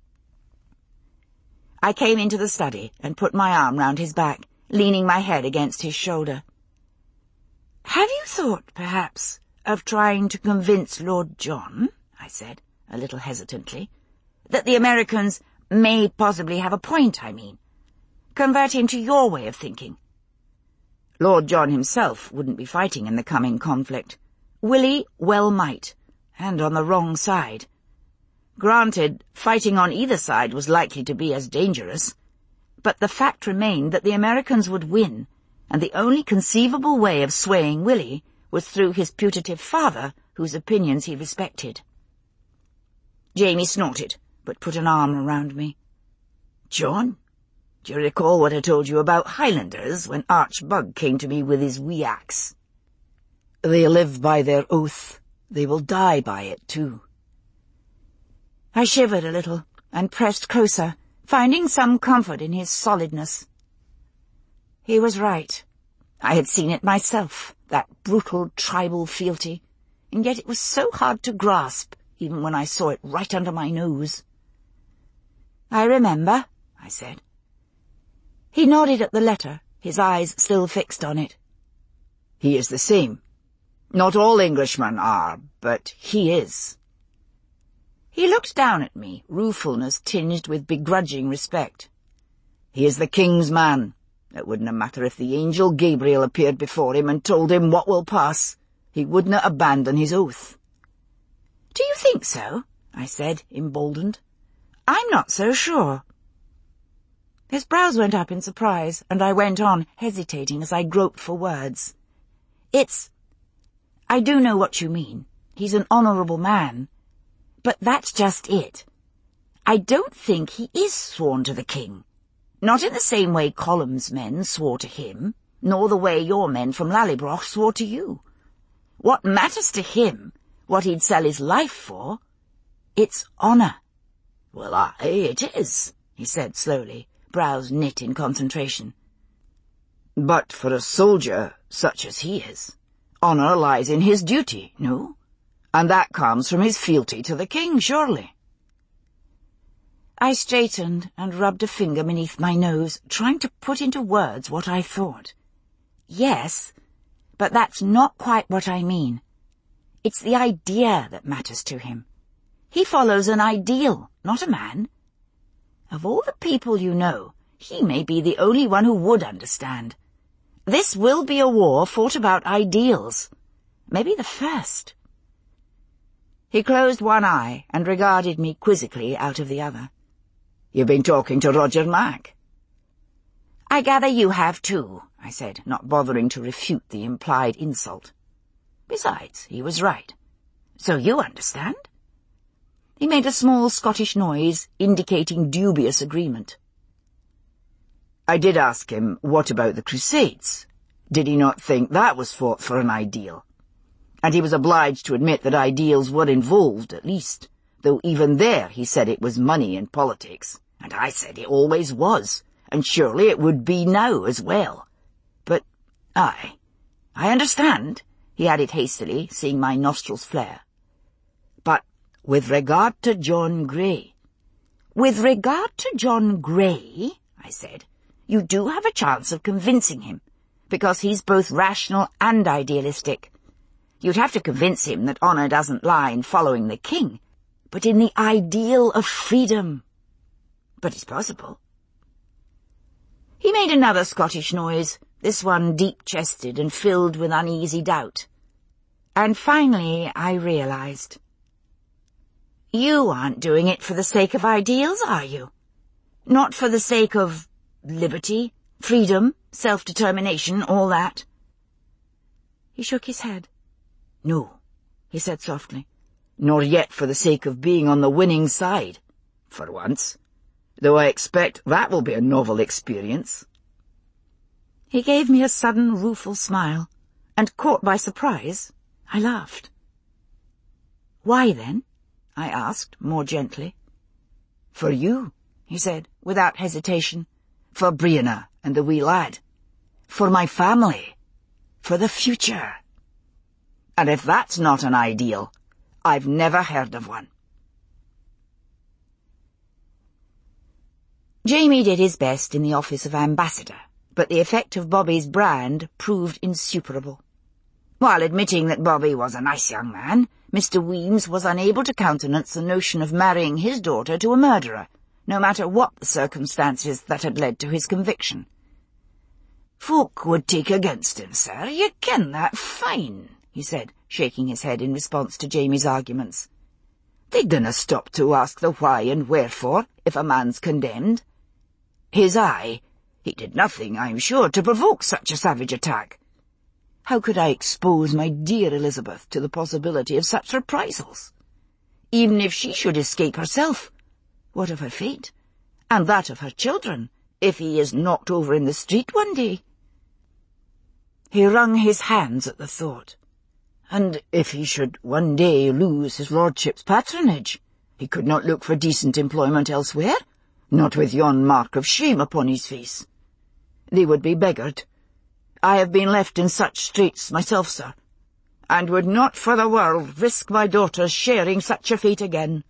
Speaker 1: I came into the study and put my arm round his back, leaning my head against his shoulder. "Have you thought, perhaps, of trying to convince Lord John," I said, a little hesitantly, "that the Americans may possibly have a point, I mean? Convert him to your way of thinking. Lord John himself wouldn't be fighting in the coming conflict. Willie well might, and on the wrong side. Granted, fighting on either side was likely to be as dangerous, but the fact remained that the Americans would win, and the only conceivable way of swaying Willie was through his putative father, whose opinions he respected." Jamie snorted, but put an arm around me. "John, do you recall what I told you about Highlanders when Archbug came to me with his wee axe? They live by their oath. They will die by it, too." I shivered a little and pressed closer, finding some comfort in his solidness. He was right. I had seen it myself, that brutal tribal fealty, and yet it was so hard to grasp, even when I saw it right under my nose. "I remember," I said. He nodded at the letter, his eyes still fixed on it. "He is the same. Not all Englishmen are, but he is." He looked down at me, ruefulness tinged with begrudging respect. "He is the king's man. It wouldn't matter if the angel Gabriel appeared before him and told him what will pass. He wouldn't abandon his oath." "Do you think so?" I said, emboldened. "I'm not so sure." His brows went up in surprise, and I went on, hesitating as I groped for words. I do know what you mean. He's an honourable man. But that's just it. I don't think he is sworn to the king. Not in the same way Colum's men swore to him, nor the way your men from Lallybroch swore to you. What matters to him, what he'd sell his life for, it's honour." "Well, aye, it is," he said slowly, brows knit in concentration. "But for a soldier, such as he is, honour lies in his duty, no? And that comes from his fealty to the king, surely." I straightened and rubbed a finger beneath my nose, trying to put into words what I thought. "Yes, but that's not quite what I mean. It's the idea that matters to him. He follows an ideal, not a man. Of all the people you know, he may be the only one who would understand. This will be a war fought about ideals. Maybe the first." He closed one eye and regarded me quizzically out of the other. "You've been talking to Roger Mack?" "I gather you have too," I said, not bothering to refute the implied insult. Besides, he was right. "So you understand?" He made a small Scottish noise, indicating dubious agreement. "I did ask him, what about the Crusades? Did he not think that was fought for an ideal? And he was obliged to admit that ideals were involved, at least, though even there he said it was money and politics, and I said it always was, and surely it would be now as well. But, I understand," he added hastily, seeing my nostrils flare. "But with regard to John Grey—" "With regard to John Grey," I said, "you do have a chance of convincing him, because he's both rational and idealistic. You'd have to convince him that honour doesn't lie in following the king, but in the ideal of freedom. But it's possible." He made another Scottish noise, this one deep-chested and filled with uneasy doubt. And finally I realized. "You aren't doing it for the sake of ideals, are you? Not for the sake of liberty, freedom, self-determination, all that?" He shook his head. "No," he said softly, "nor yet for the sake of being on the winning side, for once, though I expect that will be a novel experience." He gave me a sudden rueful smile, and caught by surprise, I laughed. "Why then?" I asked, more gently.
Speaker 2: For you, he said, without hesitation. For Brianna and the wee lad. For my family. For the future. And if that's not an ideal, I've never heard of one. Jamie did his best in the office of ambassador, but the effect of Bobby's brand proved insuperable. While admitting that Bobby was a nice young man, Mr. Weems was unable to countenance the notion of marrying his daughter to a murderer, no matter what the circumstances that had led to his conviction. "Folk would take against him, sir, you ken that fine," he said, shaking his head in response to Jamie's arguments. "They dinna stop to ask the why and wherefore if a man's condemned. His eye, he did nothing, I'm sure, to provoke such a savage attack. How could I expose my dear Elizabeth to the possibility of such reprisals? Even if she should escape herself, what of her fate, and that of her children, if he is knocked over in the street one day?" He wrung his hands at the thought. And if he should one day lose his lordship's patronage, he could not look for decent employment elsewhere, not with yon mark of shame upon his face. They would be beggared. I have been left in such straits myself, sir, and would not for the world risk my daughter's sharing such a fate again.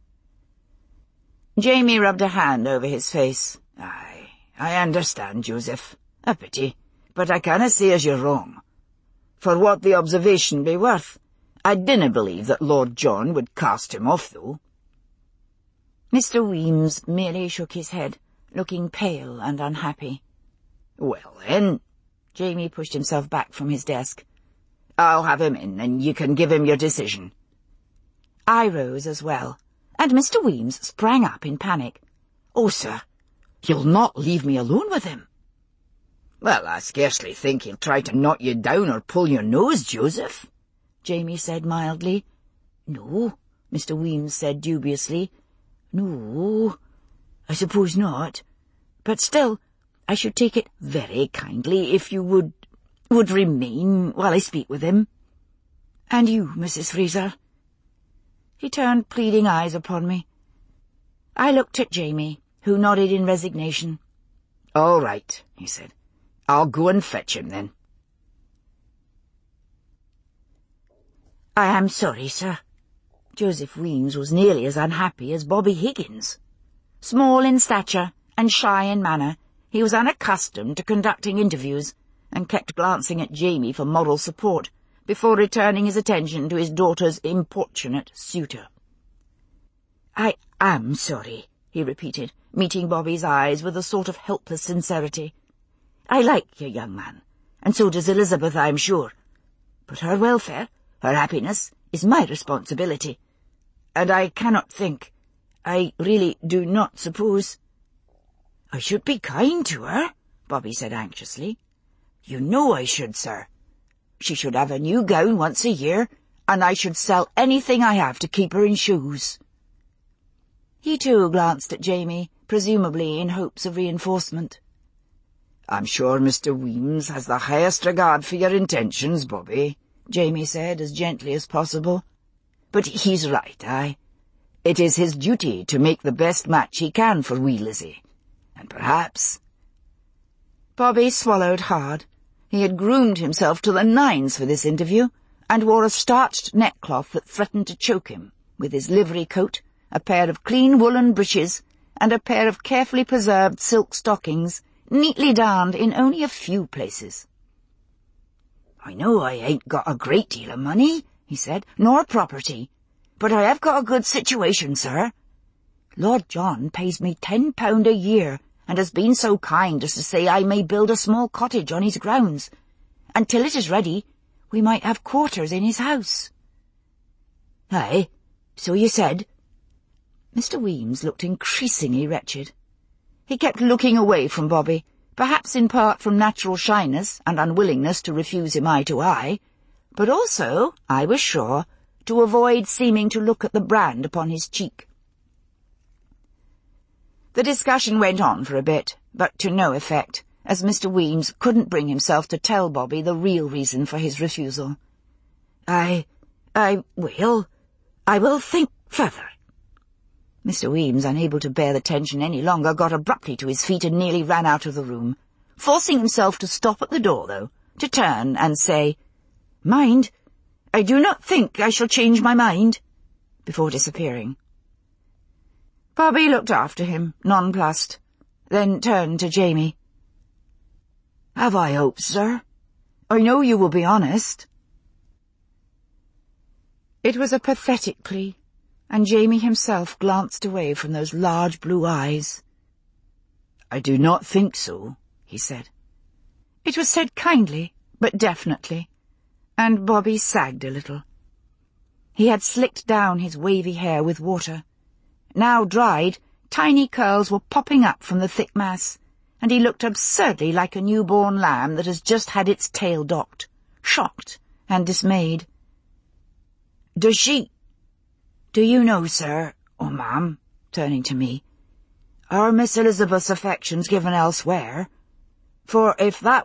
Speaker 2: Jamie rubbed a hand over his face. "Aye, I understand, Joseph. A pity, but I canna say as you're wrong. For what the observation be worth, I dinna believe that Lord John would cast him off, though." Mr. Weems merely shook his head, looking pale and unhappy. "Well, then," Jamie pushed himself back from his desk, "I'll have him in, and you can give him your decision." I rose as well, and Mr. Weems sprang up in panic. "Oh, sir, you'll not leave me alone with him?" "Well, I scarcely think he'll try to knock you down or pull your nose, Joseph," Jamie said mildly. "No," Mr. Weems said dubiously. "No, I suppose not. But still, I should take it very kindly if you would remain while I speak with him. And you, Mrs. Fraser?" He turned pleading eyes upon me. I looked at Jamie, who nodded in resignation. "All right," he said. "I'll go and fetch him, then." "I am sorry, sir." Joseph Weems was nearly as unhappy as Bobby Higgins. Small in stature and shy in manner, he was unaccustomed to conducting interviews, and kept glancing at Jamie for moral support, before returning his attention to his daughter's importunate suitor. "I am sorry," he repeated, meeting Bobby's eyes with a sort of helpless sincerity. "I like your young man, and so does Elizabeth, I am sure. But her welfare, her happiness, is my responsibility, and I cannot think, I really do not suppose—" "I should be kind to her," Bobby said anxiously. "You know I should, sir. She should have a new gown once a year, and I should sell anything I have to keep her in shoes." He too glanced at Jamie, presumably in hopes of reinforcement. "I'm sure Mr. Weems has the highest regard for your intentions, Bobby," Jamie said as gently as possible. "But he's right, aye. It is his duty to make the best match he can for wee Lizzie, and perhaps—" Bobby swallowed hard. He had groomed himself to the nines for this interview, and wore a starched neckcloth that threatened to choke him, with his livery coat, a pair of clean woolen breeches, and a pair of carefully preserved silk stockings, neatly darned in only a few places. "I know I ain't got a great deal of money," he said, "nor property, but I have got a good situation, sir. Lord John pays me £10 a year, and has been so kind as to say I may build a small cottage on his grounds, and till it is ready, we might have quarters in his house." "Aye, so you said." Mr. Weems looked increasingly wretched. He kept looking away from Bobby, perhaps in part from natural shyness and unwillingness to refuse him eye to eye, but also, I was sure, to avoid seeming to look at the brand upon his cheek. The discussion went on for a bit, but to no effect, as Mr. Weems couldn't bring himself to tell Bobby the real reason for his refusal. I will think further."
Speaker 1: Mr. Weems, unable to bear the tension any longer, got abruptly to his feet and nearly ran out of the room, forcing himself to stop at the door, though, to turn and say, "Mind, I do not think I shall change my mind," before disappearing. Bobby looked after him, nonplussed, then turned to Jamie. "Have I hopes, sir? I know you will be honest." It was a pathetic plea, and Jamie himself glanced away from those large blue eyes. "I do not think so," he said. It was said kindly, but definitely, and Bobby sagged a little. He had slicked down his wavy hair with water. Now dried, tiny curls were popping up from the thick mass, and he looked absurdly like a newborn lamb that has just had its tail docked, shocked and dismayed. "Do you know, sir, or ma'am," turning to me, "are Miss Elizabeth's affections given elsewhere? For if that